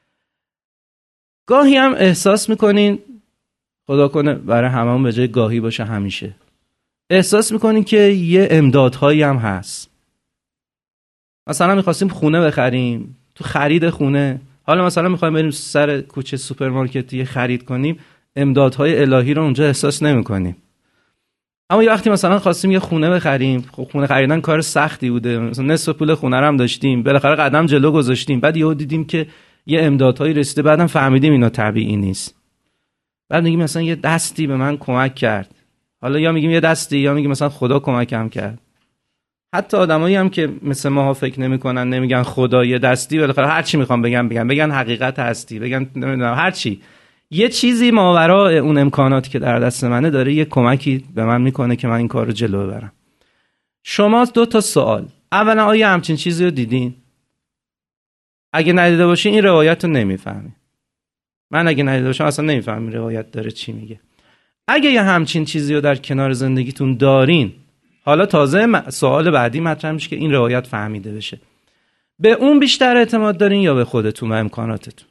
گاهی هم احساس میکنین، خدا کنه برای هممون به جای گاهی باشه همیشه، احساس میکنین که یه امدادهایی هم هست. مثلا میخواستیم خونه بخریم، تو خرید خونه، حالا مثلا میخوایم بریم سر کوچه سوپرمارکتی خرید کنیم، امدادهای الهی رو اونجا احساس نمیکنیم. اما یه وقتی مثلا خواستیم یه خونه بخریم، خب خونه خریدن کار سختی بوده، مثلا نصف پول خونه رو هم داشتیم، بالاخره قدم جلو گذاشتیم، بعد یهو دیدیم که یه امدادهایی رسیده، بعدم فهمیدیم اینا طبیعی نیست. بعد میگیم مثلا یه دستی به من کمک کرد، حالا یا میگیم یه دستی، یا میگیم مثلا خدا کمکم کرد. حتی آدمایی هم که مثل ما فکر نمی‌کنن، نمیگن خدا، یه دستی، بالاخره هر چی میخوام بگن حقیقت هستی، بگن نمیدونم هر چی، یه چیزی ماورای اون امکاناتی که در دست منه داره یه کمکی به من میکنه که من این کار رو جلو ببرم. شما 2 سوال. اولا آیا همچین چیزی رو دیدین؟ اگه ندیده باشین این روایت رو نمیفهمین. من اگه ندیده باشم اصلا نمیفهمم این روایت داره چی میگه. اگه یه همچین چیزی رو در کنار زندگیتون دارین، حالا تازه سوال بعدی مطرح میشه که این روایت فهمیده بشه. به اون بیشتر اعتماد دارین یا به خودتون و امکاناتتون؟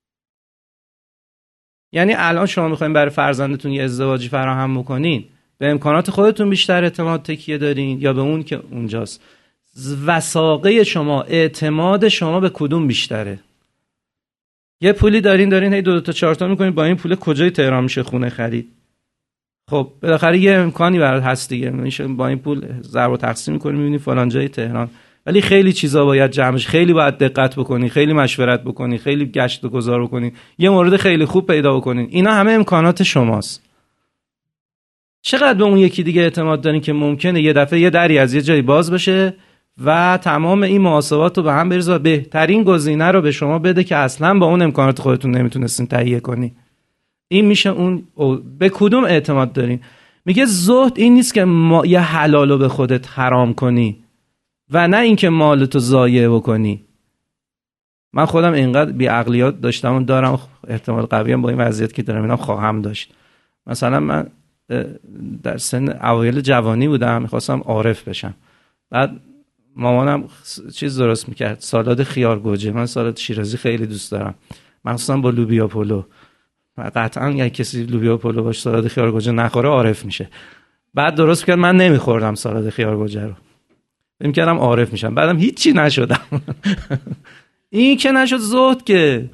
یعنی الان شما میخواین برای فرزندتون یه ازدواجی فراهم بکنین، به امکانات خودتون بیشتر اعتماد تکیه دارین یا به اون که اونجاست؟ وثاقه شما، اعتماد شما به کدوم بیشتره؟ یه پولی دارین هی 2 تا 4 تا میکنین، با این پول کجای تهران میشه خونه خرید؟ خب بالاخره یه امکانی برات هست دیگه، میشه با این پول ضرب و تقسیم می‌کنی می‌بینی فلان جای تهران. ولی خیلی چیزا باید جمعش، خیلی باید دقت بکنی، خیلی مشورت بکنی، خیلی گشت و گذار بکنی، یه مورد خیلی خوب پیدا بکنین. اینا همه امکانات شماست. چقدر به اون یکی دیگه اعتماد دارین که ممکنه یه دفعه یه دری از یه جایی باز بشه و تمام این محاسبات رو به هم بریزه و بهترین گزینه رو به شما بده که اصلا با اون امکانات خودتون نمیتونستین تهیه کنی. این میشه اون. به کدوم اعتماد دارین؟ میگه زهد این نیست که یه حلالو به خودت حرام کنی و نه اینکه مالتو ضایع بکنی. من خودم اینقدر بی عقلیات داشتم و دارم، احتمال قوی هم با این وضعیت که دارم اینا خواهم داشت. مثلا من در سن اوایل جوانی بودم، میخواستم عارف بشم. بعد مامانم چیز درست میکرد، سالاد خیار گوجه. من سالاد شیرازی خیلی دوست دارم، مخصوصا با لوبیا پلو. قطعا اگه کسی لوبیا پلو باشه سالاد خیار گوجه نخوره عارف میشه. بعد درست کرد من نمیخوردم سالاد خیار گوجه رو، فکر کردم عارف میشم، بعدم هیچی نشدم. این که نشد زهد که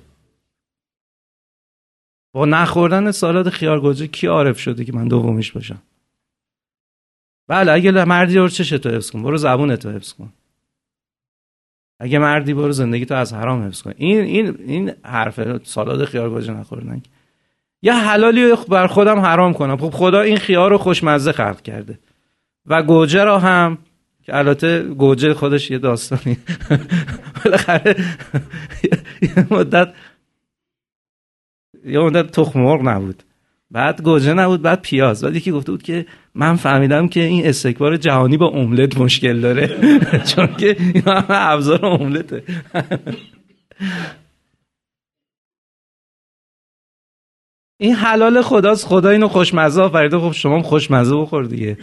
با نخوردن سالاد خیار گوجه کی عارف شده که من دومیش باشم؟ بله اگه مردی رو چشتو حفظ کن، برو زبونتو حفظ کن. اگه مردی برو زندگی تو از حرام حفظ کن. این حرف سالاد خیار گوجه نخوردن یا حلالی بر خودم حرام کنم. خب خدا این خیار رو خوشمزه خلق کرده و گوجه را هم، که البته گوجه خودش یه داستانی بالاخره یه مدت تخم مرغ نبود، بعد گوجه نبود، بعد پیاز. بعد یکی گفته بود که من فهمیدم که این استکبار جهانی با املت مشکل داره چون که اینا همه ابزار املته. این حلال خداست، خدا اینو خوشمزه آفریده، خب شما هم خوشمزه بخور دیگه.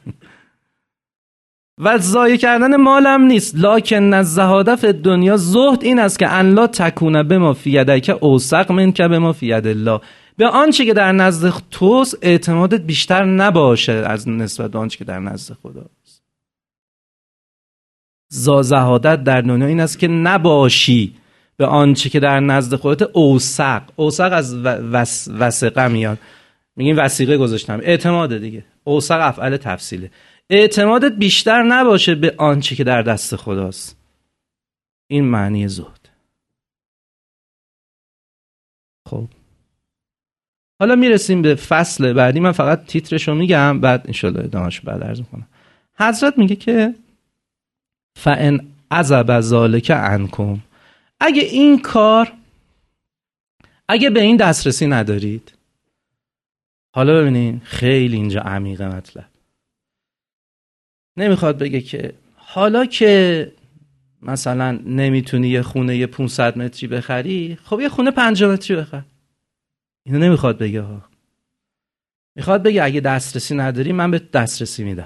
و ضایع کردن مالم نیست. لکن الزهاد فی الدنیا، زهد این است که ان لا تکون بما فی یدیک اوثق منک بما فی ید الله، به آنچه که در نزد توست اعتمادت بیشتر نباشه از نسبت به آنچه که در نزد خداست. زهادت در دنیا این است که نباشی به آنچه که در نزد خودت اوثق. اوثق از وثقه میاد، میگیم وثیقه گذاشتم، اعتماد دیگه. اوثق افعال تفصیله. اعتمادت بیشتر نباشه به آنچه که در دست خداست. این معنی زهد. خب حالا میرسیم به فصل بعدی. من فقط تیترشو میگم، بعد انشالله ادامه‌شو بعد عرض میکنم. حضرت میگه که فَإِنْ عَزَبَ ذَلِكَ عَنْكُمْ، اگه این کار، اگه به این دسترسی ندارید. حالا ببینین خیلی اینجا عمیقه مطلب. نمیخواد بگه که حالا که مثلا نمیتونی یه خونه 500 متری بخری، خب یه خونه 50 متری بخر. اینو نمیخواد بگه ها. میخواد بگه اگه دسترسی نداری من به دسترسی میدم.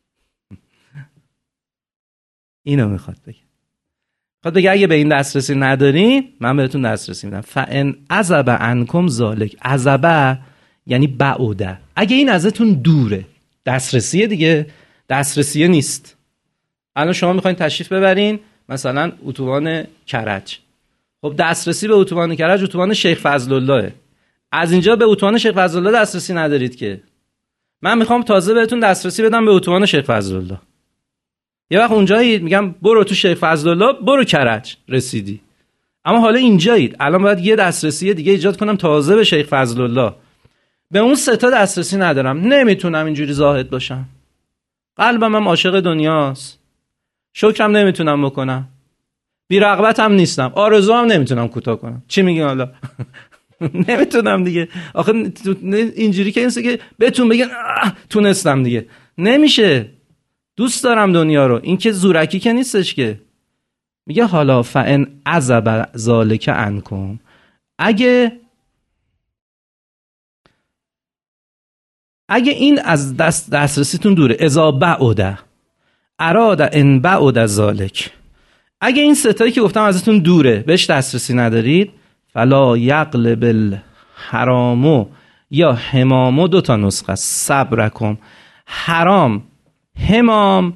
اینو میخواد بگه. میخواد بگه اگه به این دسترسی نداری من بهتون دسترسی میدم. فَإِنْ عَزَبَ عَنْكُمْ ذَلِكَ، عَزَبَ یعنی بعوده، اگه این ازتون دوره. دسترسیه دیگه، دسترسیه نیست. الان شما میخواین تشریف ببرین مثلا اتوبان کرج، خب دسترسی به اتوبان کرج اتوبان شیخ فضل الله، از اینجا به اتوبان شیخ فضل الله دسترسی ندارید که. من میخوام تازه بهتون دسترسی بدم به اتوبان شیخ فضل الله. یه وقت اونجایید میگم برو تو شیخ فضل الله، برو کرج، رسیدی. اما حالا اینجایید، الان باید یه دسترسی دیگه ایجاد کنم تازه به شیخ فضل الله. به اون سه تا دسترسی ندارم، نمیتونم اینجوری زاهد باشم. قلبم هم عاشق دنیاست، شکرم نمیتونم بکنم، بی رغبتم نیستم، آرزوام نمیتونم کوتاه کنم. چی میگی حالا؟ نمیتونم دیگه. آخه اینجوری که اینسه که بهتون بگن تونستم دیگه، نمیشه. دوست دارم دنیا رو، این که زورکی که نیستش که. میگه حالا فَإِنْ عَزَبَ ذَلِكَ عَنْكُمْ، اگه این از دسترسیتون دوره، اذا بعد اراد ان بعد ذلک، اگه این ستایی که گفتم ازتون دوره، بهش دسترسی ندارید، فلا یقلب الحرام یا حمام، 2 تا نسخه صبرکم، حرام حمام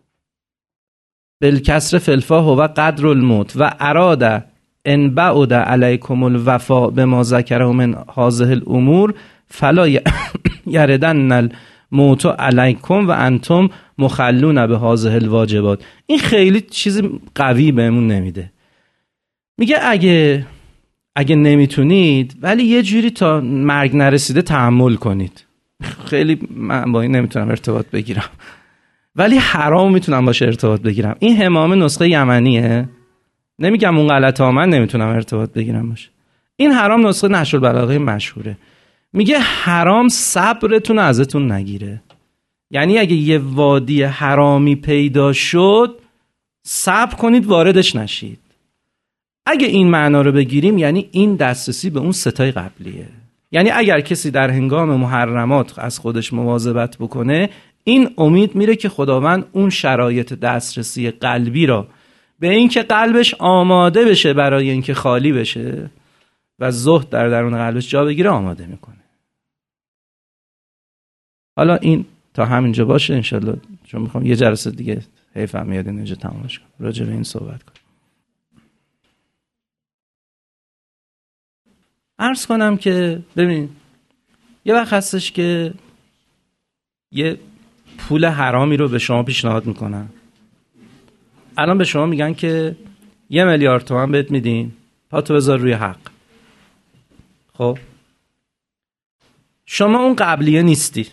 بالکسر فلفا و قدر الموت و اراده ان بعد علیکم الوفا بما ذکره من هذه الامور فلا یردن الموت علیکم و انتم مخلون به هذه الواجبات. این خیلی چیز قوی بهمون نمیده. میگه اگه نمیتونید ولی یه جوری تا مرگ نرسیده تحمل کنید. خیلی من با این نمیتونم ارتباط بگیرم ولی حرام میتونم باشه ارتباط بگیرم. این حمامه نسخه یمنیه، نمیگم اون غلط ها، من نمیتونم ارتباط بگیرم باشه. این حرام نسخه نهج البلاغه مشهوره. میگه حرام صبرتون ازتون نگیره. یعنی اگه یه وادی حرامی پیدا شد صبر کنید واردش نشید. اگه این معنا رو بگیریم یعنی این دسترسی به اون ستای قبلیه. یعنی اگر کسی در هنگام محرمات از خودش مواظبت بکنه، این امید میره که خداوند اون شرایط دسترسی قلبی را به این که قلبش آماده بشه برای اینکه خالی بشه و زهد در درون قلبش جا بگیره آماده میکنه. حالا این تا همینجا باشه انشالله، چون میخوام یه جلسه دیگه حیفم میاد اینجا تمامش کنم، راجع به این صحبت کنم. عرض کنم که ببین یه وقت هستش که یه پول حرامی رو به شما پیشنهاد میکنن. الان به شما میگن که 1 میلیارد تومان بهت میدیم، پاتو بذار روی حق. خب شما اون قبلیه نیستی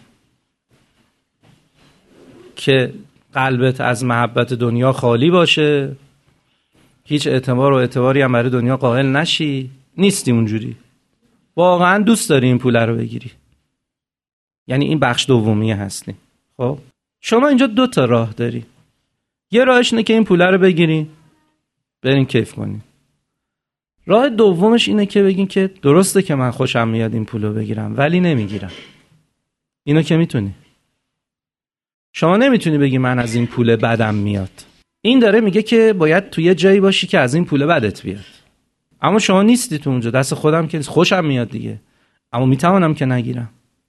که قلبت از محبت دنیا خالی باشه، هیچ اعتباری هم برای دنیا قائل نشی، نیستی اونجوری. واقعا دوست داری این پول رو بگیری، یعنی این بخش دومیه هستی. خب شما اینجا 2 تا راه داری. یه راهش اینه که این پول رو بگیری برین کیف کنی، راه دومش اینه که بگین که درسته که من خوشم میاد این پولو بگیرم ولی نمیگیرم. اینو که میتونی. شما نمیتونی بگی من از این پول بدم میاد. این داره میگه که باید توی جایی باشی که از این پول بدت بیاد. اما شما نیستی تو اونجا، دست خودم که خوشم میاد دیگه، اما میتوانم که نگیرم.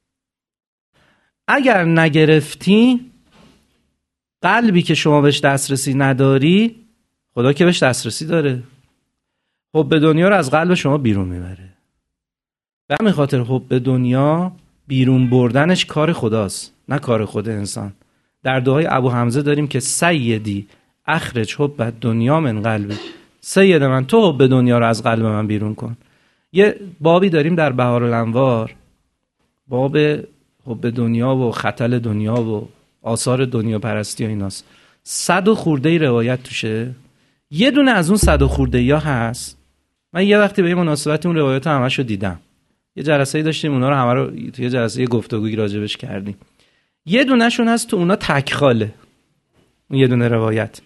اگر نگرفتی، قلبی که شما بهش دسترسی نداری، خدا که بهش دسترسی داره، حب دنیا رو از قلب شما بیرون میبره. به همین خاطر حب دنیا بیرون بردنش کار خداست، نه کار خود انسان. در دعای ابو حمزه داریم که سیدی اخرج حب دنیا من قلبی، سید من تو حب دنیا رو از قلب من بیرون کن. یه بابی داریم در بهارالانوار، باب حب دنیا و خطل دنیا و آثار دنیا پرستی و ایناست. 100 و خورده روایت توشه. یه دونه از اون 100 و خورده ها هست. من یه وقتی به این مناسبت اون روایت همشو دیدم. یه جلسه‌ای داشتیم اونا رو همه رو توی جلسه گفتگویی راجبش کردیم. یه دونهشون هست تو اونا تکخاله. اون یه دونه روایت.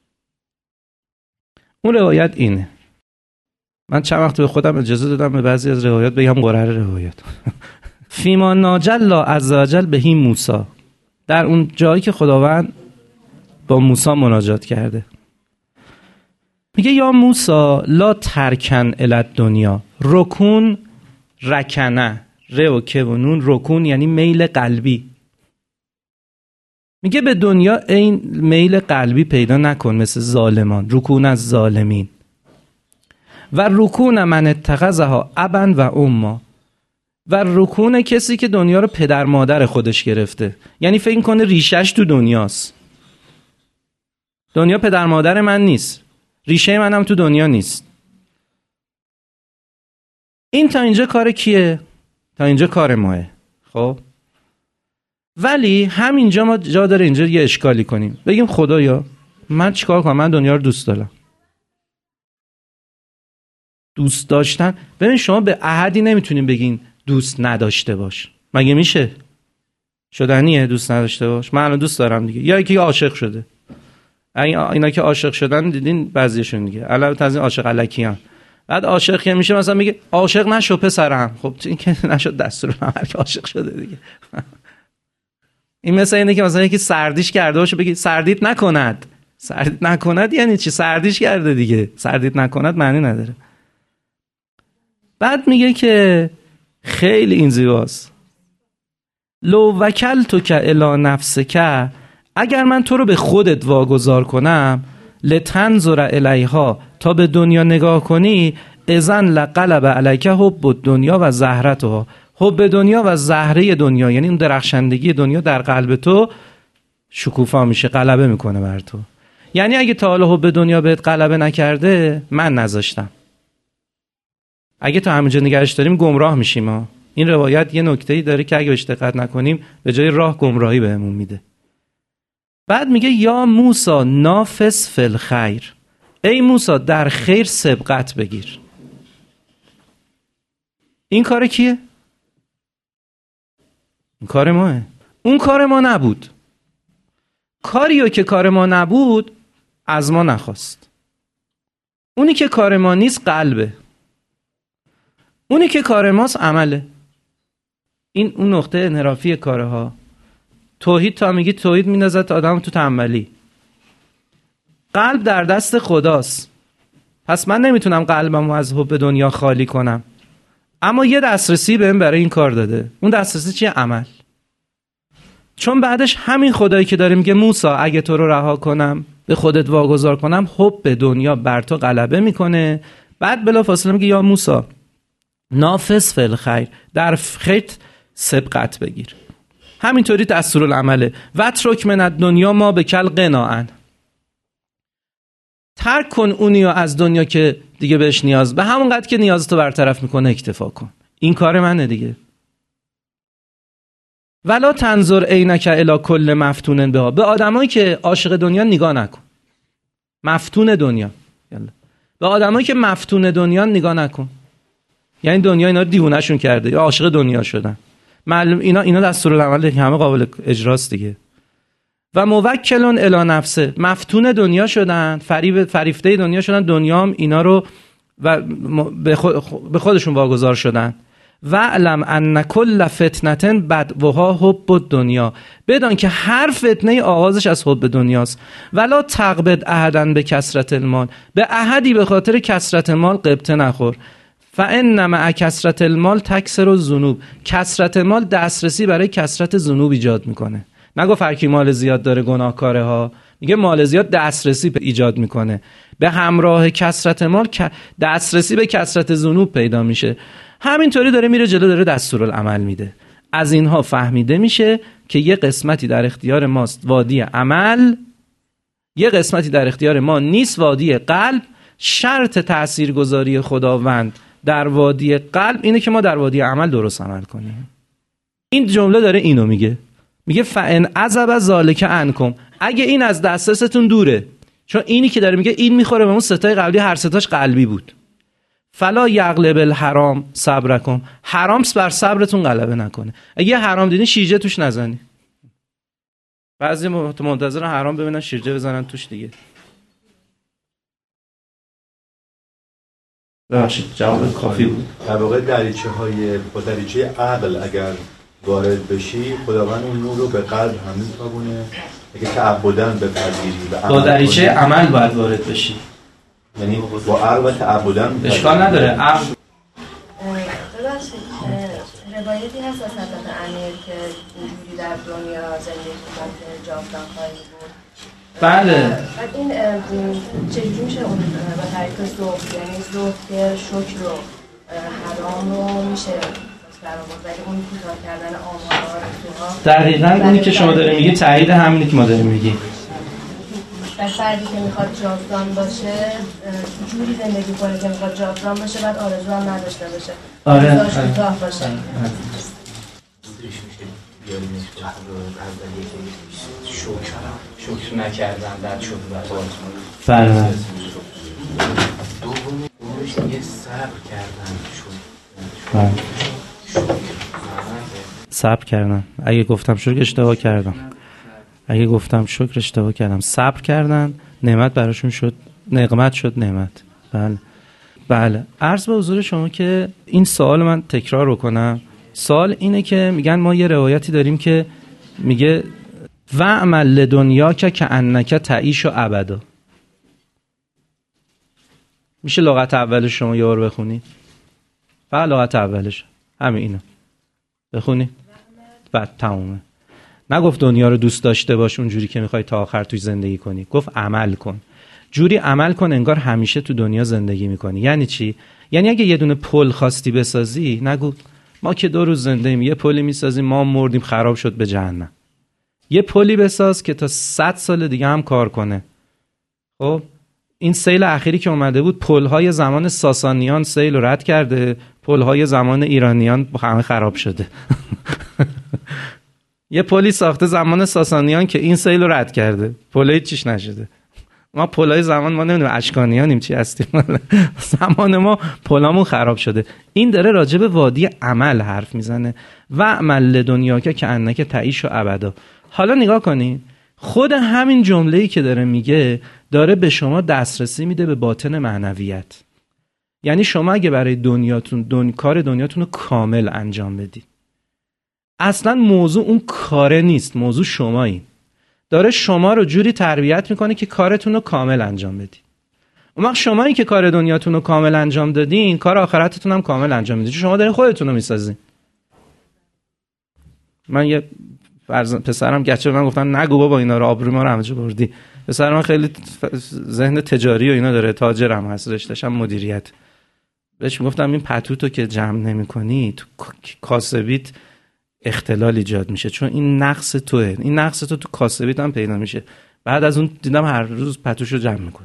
اون روایت اینه. من چند وقت به خودم اجازه دادم به بعضی از روایات بگم قرار روایت. فیما ناجل عزوجل بهی موسی، در اون جایی که خداوند با موسی مناجات کرده میگه یا موسی لا ترکن الی دنیا رکون رکنه ر و که و نون رکون یعنی میل قلبی. میگه به دنیا این میل قلبی پیدا نکن مثل ظالمان، رکون از ظالمین. و رکون من اتخذها ابا و اما، و رکون کسی که دنیا رو پدر مادر خودش گرفته، یعنی فکر کنه ریشش تو دنیاست. دنیا پدر مادر من نیست، ریشه منم تو دنیا نیست. این تا اینجا کار کیه؟ تا اینجا کار ماه. خب ولی همینجا ما جا داره اینجا یه اشکالی کنیم، بگیم خدایا من چیکار کنم؟ من دنیا رو دوست دارم. دوست داشتن، ببین شما به احدی نمیتونین بگین دوست نداشته باش. مگه میشه؟ شدنیه دوست نداشته باش؟ من الان دوست دارم دیگه. یا یکی عاشق شده، اینا که عاشق شدن دیدین بعضیشون دیگه، البته از این عاشق الکیان. بعد عاشق که میشه مثلا میگه عاشق نشو پسرم. خب این که نشد دستورالعمل که عاشق شده دیگه. این مثلا اینه که مثلا یکی سردیش کرده باشه بگی سردیت نکند. سردیت نکند یعنی چی؟ سردیش کرده دیگه. سردیت نکند معنی نداره. بعد میگه که خیلی این زیباست، لو وکلتک الی نفسک، اگر من تو رو به خودت واگذار کنم، لتنظر الیها، تا به دنیا نگاه کنی، اذن لقلب علیک حب الدنیا و زهرتها، حب دنیا و زهره دنیا یعنی اون درخشندگی دنیا در قلب تو شکوفا میشه، غلبه میکنه بر تو. یعنی اگه تا حالا حب دنیا بهت غلبه نکرده، من نذاشتم. اگه تا همینجا نگرش داریم گمراه میشیم ها. این روایت یه نکته‌ای داره که اگه بهش دقت نکنیم به جای راه گمراهی بهمون میده. بعد میگه یا موسی نافس فی الخیر، ای موسی در خیر سبقت بگیر. این کار کیه؟ این کار ماه. اون کار ما نبود. کاریو که کار ما نبود از ما نخواست. اونی که کار ما نیست قلبه، اونی که کار ماست عمله. این اون نقطه انحرافی کارها. توحید تا میگی توحید میندازد آدم تو تنبلی. قلب در دست خداست. پس من نمیتونم قلبمو از حب دنیا خالی کنم، اما یه دسترسی بهم برای این کار داده. اون دسترسی چیه؟ عمل. چون بعدش همین خدایی که داره میگه موسی اگه تو رو رها کنم، به خودت واگذار کنم، حب دنیا بر تو غلبه میکنه. بعد بلافاصله میگه یا موسی نافس فی الخیر، در خیر سبقت بگیر. همینطوری دستورالعمله. وترک من الدنیا ما بکل قناعن، ترک کن اونیو از دنیا که دیگه بهش نیاز، به همون قدر که نیازتو برطرف میکنه اکتفا کن. این کار منه دیگه. ولا تنظر عینک الی کل مفتون بها، به آدمایی که عاشق دنیا نگاه نکن. مفتون دنیا، به آدمایی که مفتون دنیا نگاه نکن. یعنی دنیا اینا رو دیوونه‌شون کرده یا عاشق دنیا شدن. معلوم اینا دستورالعمل همه قابل اجراست دیگه. و موکلون الی نفسه، مفتون دنیا شدن، فریفته دنیا شدن، دنیا هم اینا رو و به خودشون واگذار شدن. و علم ان کل فتنه بدوها حب الدنیا، بدان که هر فتنه آغازش از حب دنیاست. ولا تقبض احدا به کثرت المال، به احدی به خاطر کثرت مال غبطه نخور. فان مع کثرت المال تکثر الذنوب، کثرت مال دسترسی برای کثرت ذنوب ایجاد میکنه. نگفت هر کی مال زیاد داره گناهکاره ها، میگه مال زیاد دسترسی ایجاد میکنه. به همراه کثرت مال دسترسی به کثرت ذنوب پیدا میشه. همینطوری داره میره جلو، داره دستورالعمل میده. از اینها فهمیده میشه که یه قسمتی در اختیار ماست وادی عمل، یه قسمتی در اختیار ما نیست وادی قلب. شرط تاثیرگذاری خداوند در وادی قلب اینه که ما در وادی عمل درست عمل کنیم. این جمله داره اینو میگه فان عذب ذالک عنکم، اگه این از دسترستون دوره، چون اینی که داره میگه این میخوره به اون ستای قبلی، هر ستاش قلبی بود. فلا یغلب الحرام صبرکم، حرام بر صبرتون غلبه نکنه. اگه حرام دیدین شیرجه توش نزنی. بعضی منتظر حرام ببینن شیرجه بزنن توش دیگه. ببخشید جواب کافی بود. در واقع دریچه‌های با دریچه عقل اگر وارد بشی، خداوند اون نور رو به قلب هم می‌تابونه. اگه تعبداً بپذیری با دریچه عمل باید وارد بشی، یعنی با عقل و تعبداً اشکال نداره. عقل ببخشید روایتی هست از حضرت امیر که اینجوری در دنیا زندگی کنه که جاودان خواهی بود. بله. بعد این چجوری میشه اون با طریق ذوق، یعنی ذوق که شکر و حرام رو میشه ولی اون کوتاه کردن آمار دقیقاً اونی که شما داره میگی تایید همینی که ما داریم میگیم. در فردی که میخواد جاودان باشه جوری زندگی کنه که میخواد جاودان باشه، بعد آرزو هم نداشته باشه، آرزوش کوتاه باشه. شکر نکردن بعد شد بله. دومش دیگه صبر کردن شد. صبر کردن. اگه گفتم شکر اشتباه کردم. صبر کردن، نعمت براشون شد، نقمت شد نعمت. بله. عرض به حضور شما که این سوال من تکرار رو کنم. سوال اینه که میگن ما یه روایتی داریم که میگه و عمل لدنیا که انک تعیش و ابدا. میشه لغت اولش شما یه بار بخونید؟ فقط لغت اولش همین اینو بخونی بعد تمومه. نگفت دنیا رو دوست داشته باش اونجوری که میخوای تا آخر توی زندگی کنی، گفت عمل کن. جوری عمل کن انگار همیشه تو دنیا زندگی میکنی. یعنی چی؟ یعنی اگه یه دونه پل خواستی بسازی، نگو ما که 2 روز زنده ایم، یه پلی میسازیم ما مردیم خراب شد به جهنم. یه پلی بساز که تا 100 سال دیگه هم کار کنه. خب این سیل اخیری که اومده بود، پل‌های زمان ساسانیان سیل رو رد کرده، پل‌های زمان ایرانیان همه خراب شده. یه پلی ساخته زمان ساسانیان که این سیل رو رد کرده، پل‌های چیش نشده. ما پل‌های زمان ما نمیدونیم اشکانیانیم چی هستیم. زمان ما پلامون خراب شده. این داره راجع به وادی عمل حرف میزنه. و عمل لدنیا که انک تعیش و ابدا. حالا نگاه کنین، خود همین جمله‌ای که داره میگه داره به شما دسترسی میده به باطن معنویت. یعنی شما اگه برای دنیاتون کار دنیاتون رو کامل انجام بدید، اصلا موضوع اون کاره نیست، موضوع شمایین. داره شما رو جوری تربیت میکنه که کارتون رو کامل انجام بدید. اون وقت شمایی که کار دنیاتون رو کامل انجام دادین، کار آخرتتون هم کامل انجام میدید. شما دارین خودتون رو میسازین. من یه پسرم گچه من گفتن نگو بابا اینا رو، آبروی ما رو همه جا بردی. پسر من خیلی ذهن تجاری و اینا داره، تاجرم هست، رشته‌ش هم مدیریت. بهش میگفتم این پتوتو که جمع نمی‌کنی تو کاسبیت اختلال ایجاد میشه، چون این نقص توئه. این نقص تو کاسبیت هم پیدا میشه. بعد از اون دیدم هر روز پتوشو جمع میکنه.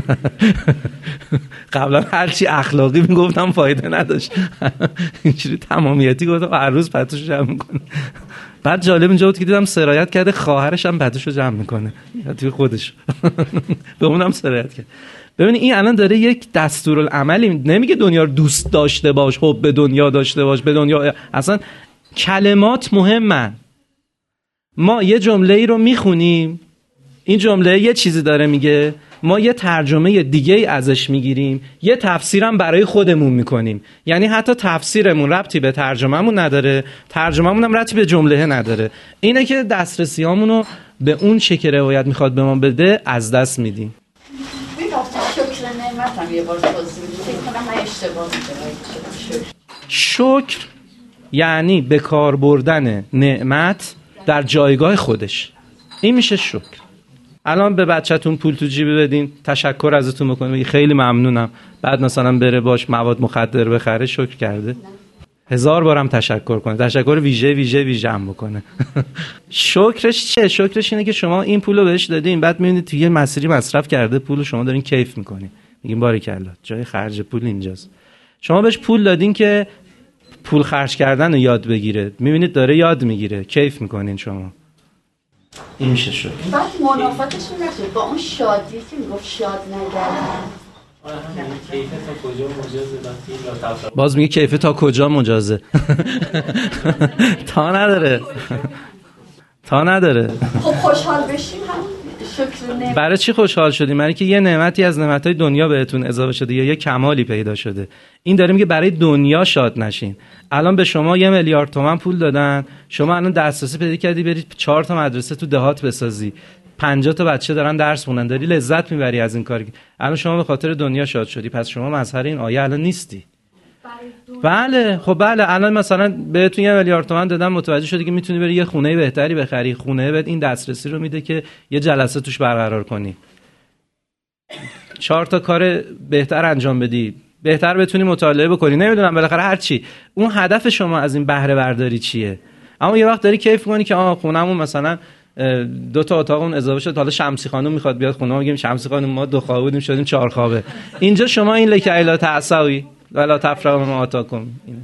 قبلا هرچی اخلاقی میگفتم فایده نداشت، اینجوری تمامیتی گفتم هر روز پتوشو جمع میکنه. بعد جالب اینجا بود که دیدم سرایت کرده خواهرش هم پتوشو جمع میکنه توی خودش. به اونم سرایت کرد. ببینید این الان داره یک دستورالعملی، نمیگه دنیا رو دوست داشته باش، حب به دنیا داشته باش، به دنیا اصلا کلمات مهمن. ما یه جمله ای رو میخونیم، این جمله یه چیزی داره میگه، ما یه ترجمه دیگه ای ازش میگیریم، یه تفسیرم برای خودمون میکنیم. یعنی حتی تفسیرمون ربطی به ترجمه‌مون نداره، ترجمه‌مون هم ربطی به جمله نداره. اینه که دسترسیامونو به اون چه که روایت میخواد به ما بده از دست میدیم. شکر نعمت هم یه بار توضیح میدید فکر کنم من اشتباه میکنم. شکر یعنی به کار بردن نعمت در جایگاه خودش، این میشه شکر. الان به بچه‌تون پول تو جیب بدین، تشکر ازتون بکنه، خیلی ممنونم، بعد مثلا بره باش مواد مخدر بخره، شکر کرده؟ 1000 بارم تشکر کنه، تشکر ویژه هم بکنه. شکرش چه؟ شکرش اینه که شما این پولو بهش دادین، بعد میبینید تو یه مسیری مصرف کرده پولو، شما دارین کیف میکنین، میگین باریکلا جای خرج پول اینجاست. شما بهش پول دادین که پول خرج کردن رو یاد بگیره، میبینید داره یاد میگیره، کیف میکنین شما. این میشه شکر. بعد منافتشون نشد با اون شادی که میگفت شاد نگردن. باز میگه کیفه تا کجا مجازه. تا نداره. خب خوشحال بشیم هم شکر نعمت. برای چی خوشحال شدیم؟ برای که یه نعمتی از نعمتهای دنیا بهتون اضافه شده یا یه کمالی پیدا شده. این داره میگه برای دنیا شاد نشین. الان به شما 1 میلیارد تومان پول دادن، شما الان دسترسی پیدا کردی برید 4 تا مدرسه تو دهات بسازی، 50 تا بچه دارن درس خوندن، داری لذت میبری از این کاری. الان شما به خاطر دنیا شاد شدی، پس شما مظهر این آیه الان نیستی. بله خب بله، الان مثلا بهتون 1 میلیارد تومان دادن، متوجه شدی که میتونی بری یه خونه بهتری بخری، خونه بهت این دسترسی رو میده که یه جلسه توش برقرار کنی، 4 تا کار بهتر انجام بدی، بهتر بتونی مطالعه بکنی، نمیدونم بالاخره هر چی. اون هدف شما از این بهره برداری چیه؟ اما یه وقت داری کیف کنی که خونمون مثلا 2 تا اتاقمون اضافه شد، حالا شمسی خانم میخواد بیاد خونه، ما میگیم شمسی خانم ما 2 خوابه بودیم شدیم 4 خوابه. اینجا شما این لکه الا تعصوی ولا تفرقوا ما آتاکم، اینه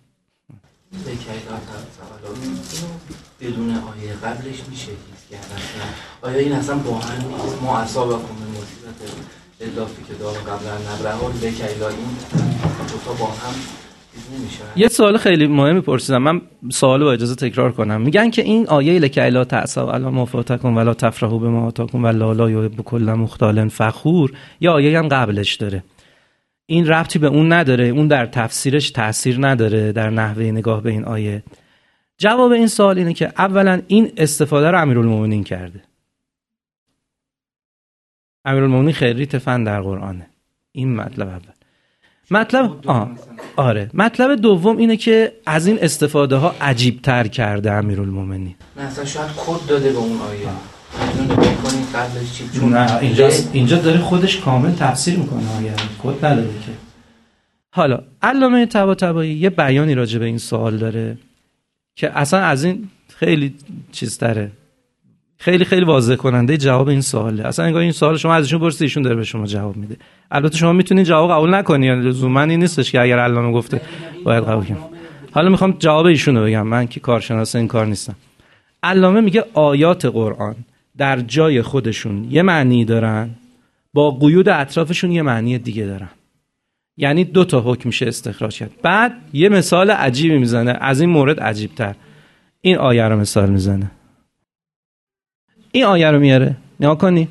بدون آیه قبلش میشه هیچ کردن؟ آیا این اصلا با هم ما اصابکم مصیبت اضافی که دارم قبلا نبره لکیلا، این دو تا با هم نمیشه؟ یه سوال خیلی مهمی پرسیدم، من سوالو با اجازه تکرار کنم. میگن که این آیه لکیلا تعصوا علی ما فاتکم ولا تفرحوا بما آتاکم والله لا یحب کل مختال فخور، یا آیه هم قبلش داره. این ربطی به اون نداره، اون در تفسیرش تأثیر نداره در نحوه نگاه به این آیه. جواب این سوال اینه که اولا این استفاده رو امیرالمومنین کرده. امیرالمومنین خیریت فن در قرآنه. این مطلب اول. مطلب دوم اینه که از این استفاده ها عجیب تر کرده امیرالمومنین. نه اصلا شاید کد داده به اون آیه. قبلش چی؟ چون نه اینجا داره خودش کامل تفسیر میکنه آیه، کد نداده که. حالا علامه طباطبایی یه بیانی راجع به این سوال داره که اصلا از این خیلی چیز تره، خیلی خیلی واضح کننده جواب این سواله. اصلا انگار این سوال شما ازشون پرسید ایشون داره به شما جواب میده. البته شما میتونید جواب قبول نکنی، یعنی لزوما این نیستش که اگر علامه گفته باید قبول کنید. حالا میخوام جواب ایشونو بگم، من که کارشناس این کار نیستم. علامه میگه آیات قرآن در جای خودشون یه معنی دارن، با قیود اطرافشون یه معنی دیگه دارن. یعنی 2 تا حکم میشه استخراج کرد. بعد یه مثال عجیبی میزنه، از این مورد عجیب‌تر. این آیه رو مثال میزنه. این آیه رو میاره، نگاه کنی.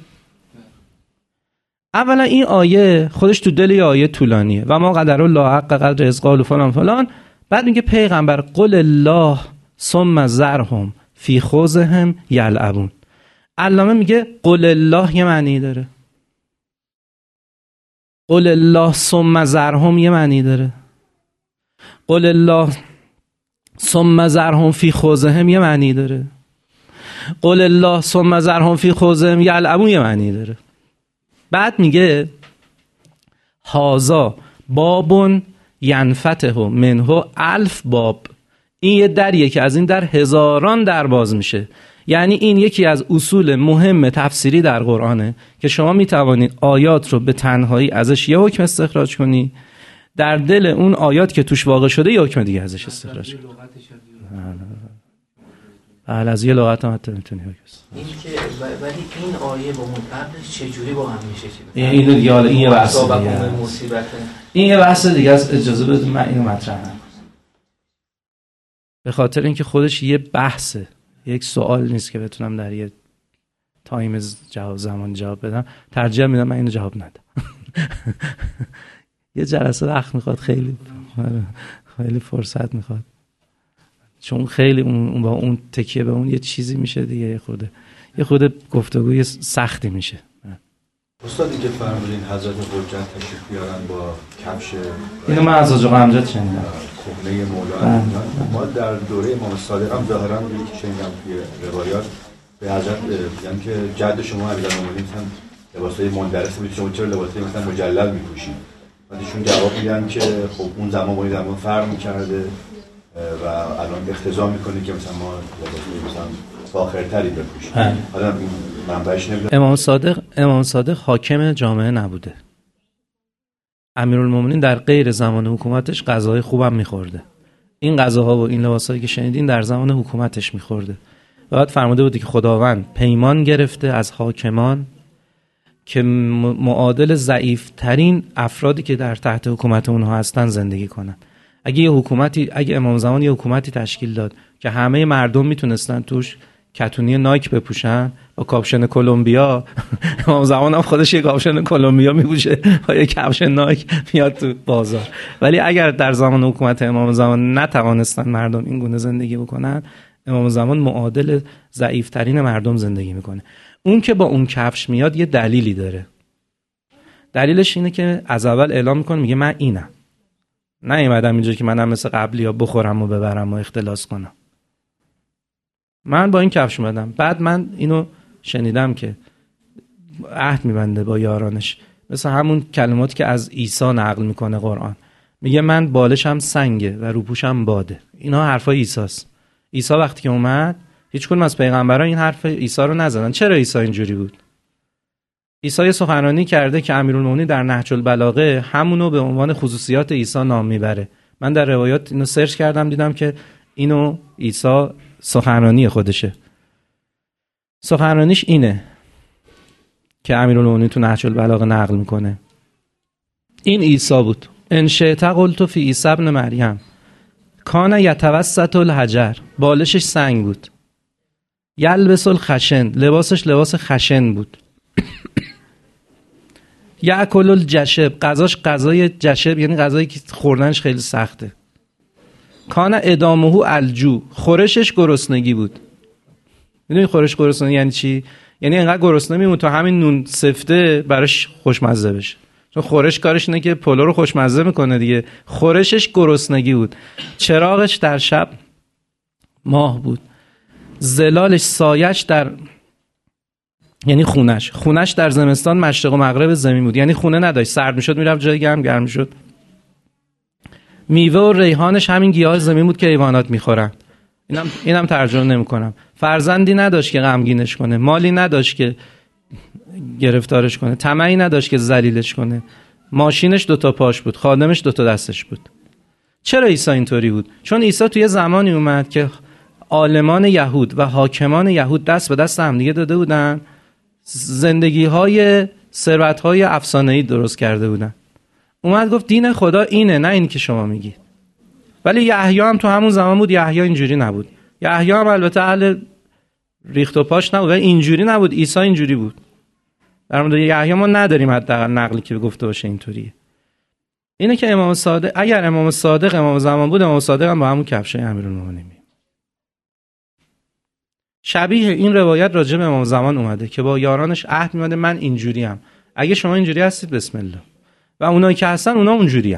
اولا این آیه خودش تو دل یه آیه طولانیه و ما قدر الله حق قدر از قال و فلان فلان. بعد میگه پیغمبر قل الله ثم ذرهم فی خوضهم یلعبون. علامه میگه قل الله یه معنی داره، قل الله ثم ذرهم یه معنی داره، قل الله ثم ذرهم فی خوضهم یه معنی داره، قل الله ثم ذرهم فی خوضهم یلعبون یه معنی داره. بعد میگه هازا بابون ینفتح منه 1000 باب. این یه دریه که از این در هزاران در باز میشه. یعنی این یکی از اصول مهم تفسیری در قرآنه که شما میتوانید آیات رو به تنهایی ازش یه حکم استخراج کنی، در دل اون آیات که توش واقع شده یه حکم دیگه ازش استخراج کنی. بله از یه لغت هم حتی میتونی این که ولی این آیه با اون قبلش چجوری با هم میشه؟ اینو دیگه حالا این یه بحث دیگه، این یه بحث دیگه است. اجازه بدید من اینو مطرح کنم، به خاطر اینکه خودش یه بحثه، یک سوال نیست که بتونم در یه تایم زمان جواب بدم، ترجیح میدم من اینو جواب ندم. یه جلسه وقت میخواد، خیلی فرصت میخواد، چون خیلی اون با اون تکیه به اون یه چیزی میشه دیگه، یه خود گفتگوی سختی میشه. استاد اینکه فرمودین حضرت حجت تشریف بیارن با کفش، اینو من از آقا امجد شنیدم، کهنه مولا. ما در دوره امام صادق هم ظاهرا یکی شنیدم توی روایات به حضرت میگن که جد شما امیرالمومنین مثلا لباسای مندرس بود، شما چرا لباسای مثلا مجلل میپوشید؟ بعدشون جواب میدن که خب اون زمان با این زمان فرق میکرده و الان اقتضا میکنه که مثلا ما لباسای مثلا فاخرتری بپوشیم. حالا این منبعش نمیدونم. امام صادق حاکم جامعه نبوده. امیرالمومنین در غیر زمان حکومتش غذای خوبم میخورده. این غذاها و این لباسایی که شنیدین در زمان حکومتش میخورده. بعد فرموده بود که خداوند پیمان گرفته از حاکمان که معادل ضعیف‌ترین افرادی که در تحت حکومت اونها هستن زندگی کنن. اگه امام زمان یه حکومتی تشکیل داد که همه مردم میتونستن توش کتونی نایک بپوشن با کاپشن کلمبیا، امام زمان هم خودش یه کاپشن کلمبیا میپوشه با یه کاپشن نایک میاد تو بازار. ولی اگر در زمان حکومت امام زمان نتوانستن مردم این گونه زندگی بکنن، امام زمان معادل ضعیف‌ترین مردم زندگی میکنه. اون که با اون کفش میاد یه دلیلی داره. دلیلش اینه که از اول اعلام میکنه، میگه من اینم، نه ایمدم اینجا که منم مثل قبلی ها بخورم و ببرم و اختلاس کنم. من با این کفش اومدم. بعد من اینو شنیدم که عهد میبنده با یارانش، مثل همون کلماتی که از عیسی نقل میکنه قرآن، میگه من بالشم سنگه و روپوشم باده. اینا حرفای عیسیست. عیسی وقتی که اومد هیچ کدوم از پیغمبران این حرف عیسی رو نزدن. چرا عیسی اینجوری بود؟ عیسی سخنرانی کرده که امیرالمومنین در نهج البلاغه همونو به عنوان خصوصیات عیسی نام میبره. من در روایات اینو سرچ کردم، دیدم که اینو عیسی سخنرانی خودشه. سخنرانیش اینه که امیرالمومنین تو نهج البلاغه نقل میکنه. این عیسی بود. ان شئت قلت فی عیسی ابن مریم کان یتوسط الحجر، بالشش سنگ بود. یلبس الخشن، لباسش لباس خشن بود. یاکل الجشب، غذاش غذای جشب، یعنی غذایی که خوردنش خیلی سخته. کان ادامه الجو، خورشش گرسنگی بود. میدونی خورش گرسنگی یعنی چی؟ یعنی انقدر گرسنه میمونه تا همین نون سفته براش خوشمزه بشه. چون خورش کارش اینه که پلو رو خوشمزه میکنه دیگه. خورشش گرسنگی بود. چراغش در شب ماه بود. ظلالش، سایش در، یعنی خونش در زمستان مشرق و مغرب زمین بود. یعنی خونه نداشت، سرد میشد میرفت جای گرم میشد. میوه و ریحانش همین گیاه زمین بود که حیوانات میخورن. اینم ترجمه نمیکنم. فرزندی نداشت که غمگینش کنه، مالی نداشت که گرفتارش کنه، طمعی نداشت که ذلیلش کنه. ماشینش 2 پاش بود، خادمش 2 دستش بود. چرا عیسی اینطوری بود؟ چون عیسی توی زمانی اومد که عالمان یهود و حاکمان یهود دست به دست هم دیگه داده بودن، زندگی‌های ثروت‌های افسانه‌ای درست کرده بودن. اومد گفت دین خدا اینه، نه این که شما میگید. ولی یحیی هم تو همون زمان بود. یحیی اینجوری نبود. یحیی هم البته اهل ریخت و پاش نبود، ولی اینجوری نبود. عیسی اینجوری بود. در مورد یحیی ما نداریم حداقل نقلی که گفته باشه اینطوریه. اینه که امام صادق، اگر امام صادق امام زمان بود، امام صادق هم با همون کفشای امیرالمومنین. شبیه این روایت راجع به امام زمان اومده که با یارانش عهد می‌بنده من اینجوریم. اگه شما اینجوری هستید بسم الله. و اونایی که هستن اونا اونجوریه.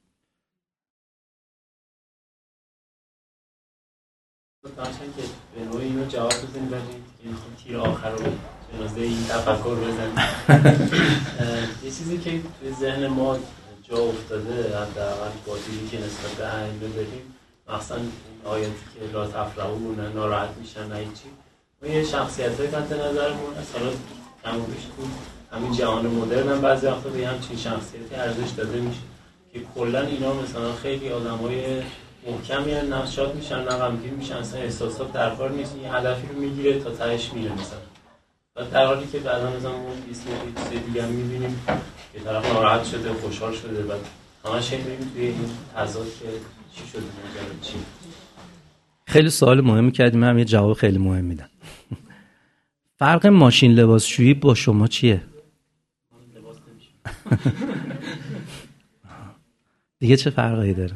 داشتن که به نوعی اینو جواب بدین بدید که میخوام تیر آخر رو جنازه این تفکر بزنیم. یه چیزی که توی ذهن ما جا افتاده، حداقل با دیدی که نسبت به ائمه داریم، مخصوصا این آیاتی که لا تفرحون، ناراحت میشن نه هیچی، ما یه شخصیت‌های تحت نظرمون هست. حالا کم و بیش تو همین جهان مدرن هم بعضی وقتا به همچین شخصیتی ارزش داده میشه که کلا اینا مثلا خیلی آدمای محکمی هستن، نه شاد میشن نه غمگین میشن، اصلا احساسات در کار نیست، یه هدفی رو میگیره تا تهش میره مثلا. و در حالی که بعضا مثلا اون چیز دیگه هم میبینیم که طرف ناراحت شده، خوشحال شده، بعد همش میبینیم توی این تضاد که چی شده ماجرا چی. خیلی سوال مهمی کردیم، من یه جواب خیلی مهم میدم. فرق ماشین لباسشویی با شما چیه؟ دیگه چه فرقی داره؟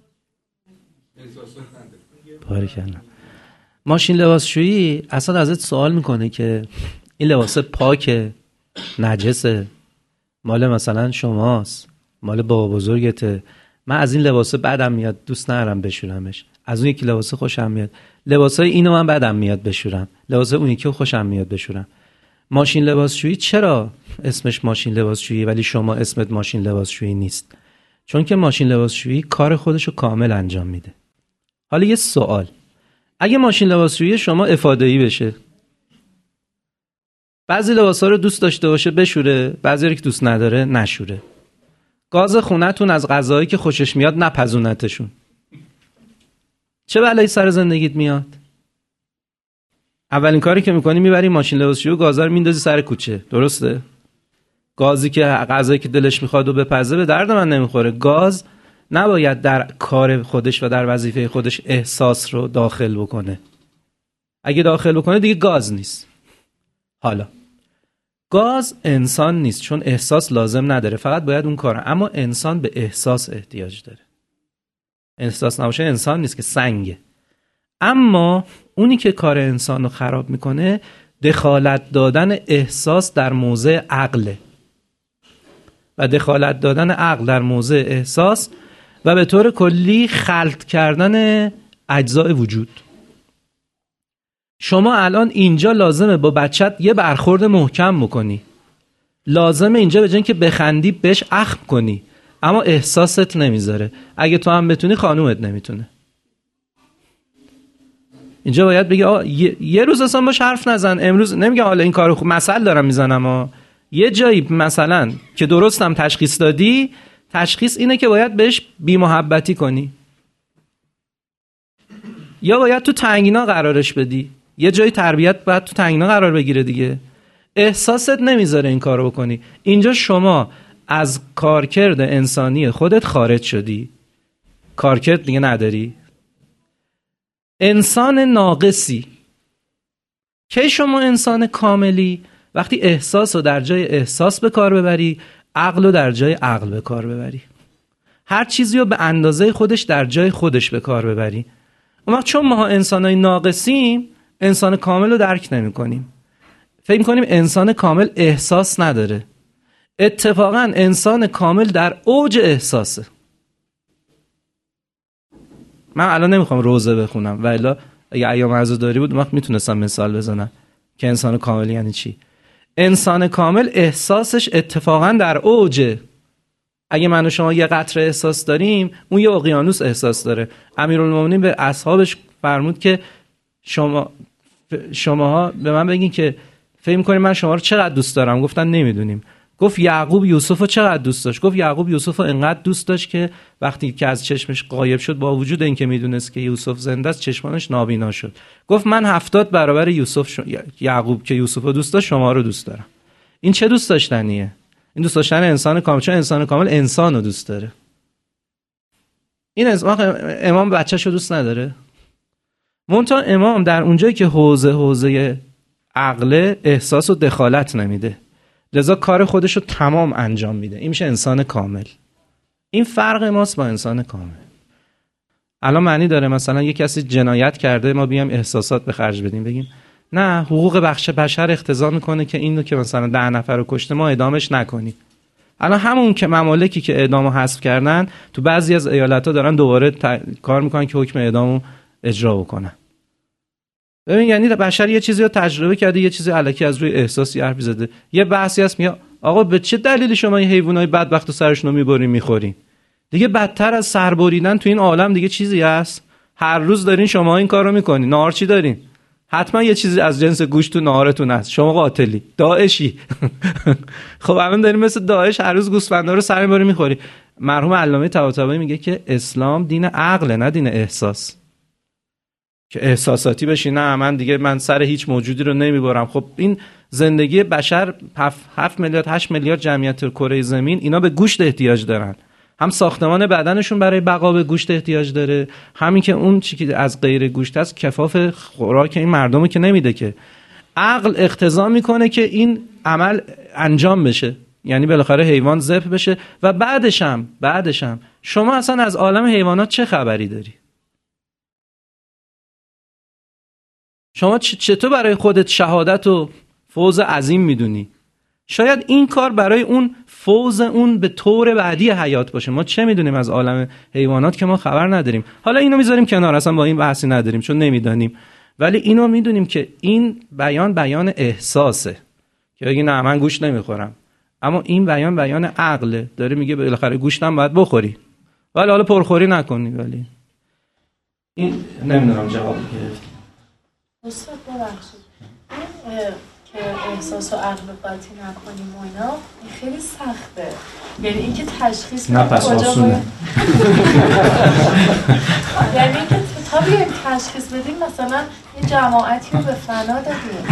باریکلا. ماشین لباسشویی اصلا ازت سوال میکنه که این لباس پاکه، نجسه، مال مثلا شماست، مال بابا بزرگته، من از این لباس بدم میاد دوست ندارم بشورمش، از اون یکی لباس خوشم میاد، لباسای اینو من بدم میاد بشورم، لباس اون یکی خوشم میاد بشورم. ماشین لباسشویی چرا اسمش ماشین لباسشویی ولی شما اسمت ماشین لباسشویی نیست؟ چون که ماشین لباسشویی کار خودشو کامل انجام میده. حالا یه سوال، اگه ماشین لباسشویی شما افاده‌ای بشه، بعضی لباسا رو دوست داشته باشه بشوره، بعضی رو که دوست نداره نشوره، گاز خونتون از غذایی که خوشش میاد نپزونتشون، چه بلایی سر زندگیت میاد؟ اولین کاری که میکنی میبری ماشین لباسشویی و گازا رو میندازی سر کوچه، درسته؟ گازی که غذایی که دلش میخواد و بپزه به درد من نمیخوره. گاز نباید در کار خودش و در وظیفه خودش احساس رو داخل بکنه. اگه داخل بکنه دیگه گاز نیست. حالا گاز انسان نیست، چون احساس لازم نداره، فقط باید اون کاره. اما انسان به احساس احتیاج داره. احساس نباشه انسان نیست، که سنگه. اما اونی که کار انسان رو خراب میکنه دخالت دادن احساس در موضع عقله و دخالت دادن عقل در موضع احساس و به طور کلی خلط کردن اجزای وجود. شما الان اینجا لازمه با بچت یه برخورد محکم بکنی، لازمه اینجا به جای اینکه بخندی بهش اخم کنی، اما احساست نمیذاره. اگه تو هم بتونی خانومت نمیتونه. اینجا باید بگی یه روز اصلا باش حرف نزن. امروز نمیگم حالا این کارو خوب مثل دارم میزنم، یه جایی مثلا که درستم تشخیص دادی، تشخیص اینه که باید بهش بی محبتی کنی یا باید تو تنگینا قرارش بدی. یه جایی تربیت باید تو تنگینا قرار بگیره دیگه. احساست نمیذاره این کارو بکنی. اینجا شما از کارکرد انسانی خودت خارج شدی، کارکرد دیگه نداری، انسان ناقصی. کی شما انسان کاملی؟ وقتی احساس رو در جای احساس به کار ببری، عقل رو در جای عقل به کار ببری، هر چیزی رو به اندازه خودش در جای خودش به کار ببری. اما چون ما انسانای ناقصیم، انسان کامل رو درک نمی کنیم. فکر می‌کنیم انسان کامل احساس نداره. اتفاقاً انسان کامل در اوج احساسه. من الان نمیخوام روزه بخونم، ولی اگه ایام عزاداری بود وقت میتونستم مثال بزنم که انسان کامل یعنی چی. انسان کامل احساسش اتفاقا در اوجه. اگه من و شما یه قطره احساس داریم، اون یه اقیانوس احساس داره. امیرالمومنین به اصحابش فرمود که شماها به من بگین که فکر می‌کنید من شما رو چقدر دوست دارم. گفتن نمیدونیم. گفت یعقوب یوسف رو چقدر دوست داشت؟ گفت یعقوب یوسف رو انقدر دوست داشت که وقتی که از چشمش غایب شد، با وجود اینکه میدونست که یوسف زنده است، چشمانش نابینا شد. گفت من 70 برابر یعقوب که یوسف رو دوست داشت شما رو دوست دارم. این چه دوست داشتنیه؟ این دوست داشتن انسان کامل، چون انسان کامل انسان رو دوست داره. این امام بچه‌شو دوست نداره. منتها امام در اونجایی که حوزه عقل احساس و دخالت نمیده، لذا کار خودش رو تمام انجام میده. این میشه انسان کامل. این فرق ماست با انسان کامل. الان معنی داره مثلا یه کسی جنایت کرده ما بیام احساسات به خرج بدیم، بگیم نه حقوق بشر اقتضا میکنه که اینو که مثلا 10 نفر رو کشته ما اعدامش نکنیم. الان همون که ممالکی که اعدامو حذف کردن، تو بعضی از ایالت‌ها دارن دوباره کار میکنن که حکم اعدامو اجرا بکنن. ببین یعنی بشر یه چیزی رو تجربه کرده، یه چیزی الکی از روی احساسی حرف زده. یه بحثی هست میگه آقا به چه دلیلی شما این حیوانای بدبخت و سرشون رو میبرین میخورین؟ دیگه بدتر از سر بریدن تو این عالم دیگه چیزی هست؟ هر روز دارین شما این کارو میکنین. نهار چی دارین؟ حتما یه چیزی از جنس گوشت تو نهارتون هست. شما قاتلی، داعشی. خب الان دارین مثل داعش هر روز گوسفندا رو سر میبرین میخوری. مرحوم علامه طباطبایی میگه که اسلام دین عقل نه دین احساس. که احساساتی بشی، نه من سر هیچ موجودی رو نمیبرم. خب این زندگی بشر 7 میلیارد 8 میلیارد جمعیت کره زمین، اینا به گوشت احتیاج دارن. هم ساختمان بدنشون برای بقا به گوشت احتیاج داره، همین که اون چیزی که از غیر گوشت است کفاف خوراک این مردمو که نمیده که. عقل اقتضا میکنه که این عمل انجام بشه، یعنی بالاخره حیوان ذبح بشه و بعدش هم شما اصلا از عالم حیوانات چه خبری داری؟ شما چطور برای خودت شهادت و فوز عظیم میدونی؟ شاید این کار برای اون فوز اون به طور بعدی حیات باشه. ما چه میدونیم از عالم حیوانات که ما خبر نداریم؟ حالا اینو میذاریم کنار، اصلا با این بحثی نداریم چون نمیدانیم، ولی اینو میدونیم که این بیان احساسه که بگی نه من گوشت نمیخورم، اما این بیان عقله، داره میگه بالاخره گوشتم باید بخوری ولی حالا پرخوری نکنی. ولی این نمیدونم جواب گرفت. استاد ببخشید که احساس و عقل قاطی نکنیم و اینا خیلی سخته، یعنی اینکه تشخیص نه پس آسونه یعنی اینکه تا بیایم تشخیص بدیم مثلا یه جماعتی رو به فنا دادیم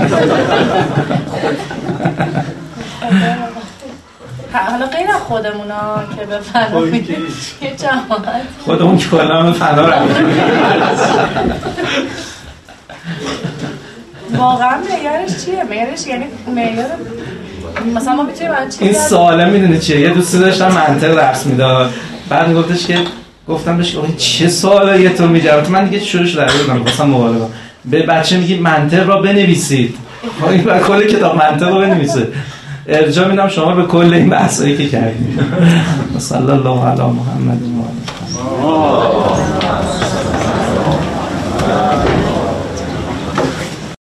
حالا غیر از خودمونا که به فنا میدیم یه جماعت خودمون که کلا به فنا رفتیم واقعا معیارش چیه؟ معیارش یعنی معیار مثلا ما میتونیم این سواله میدونی چیه؟ یه دوستی داشتم منطق درس میداد، بعد میگفتش که گفتم بهش آخه چه سوالایی تو میجواب؟ من دیگه شروعش در آوردم واسه مبالغه. به بچه میگی منطق را بنویسید، این با کل کتاب منطق رو بنویسه. ارجاع میدم شما به کل این بحثایی که کردید. صلی الله علی محمد و آله.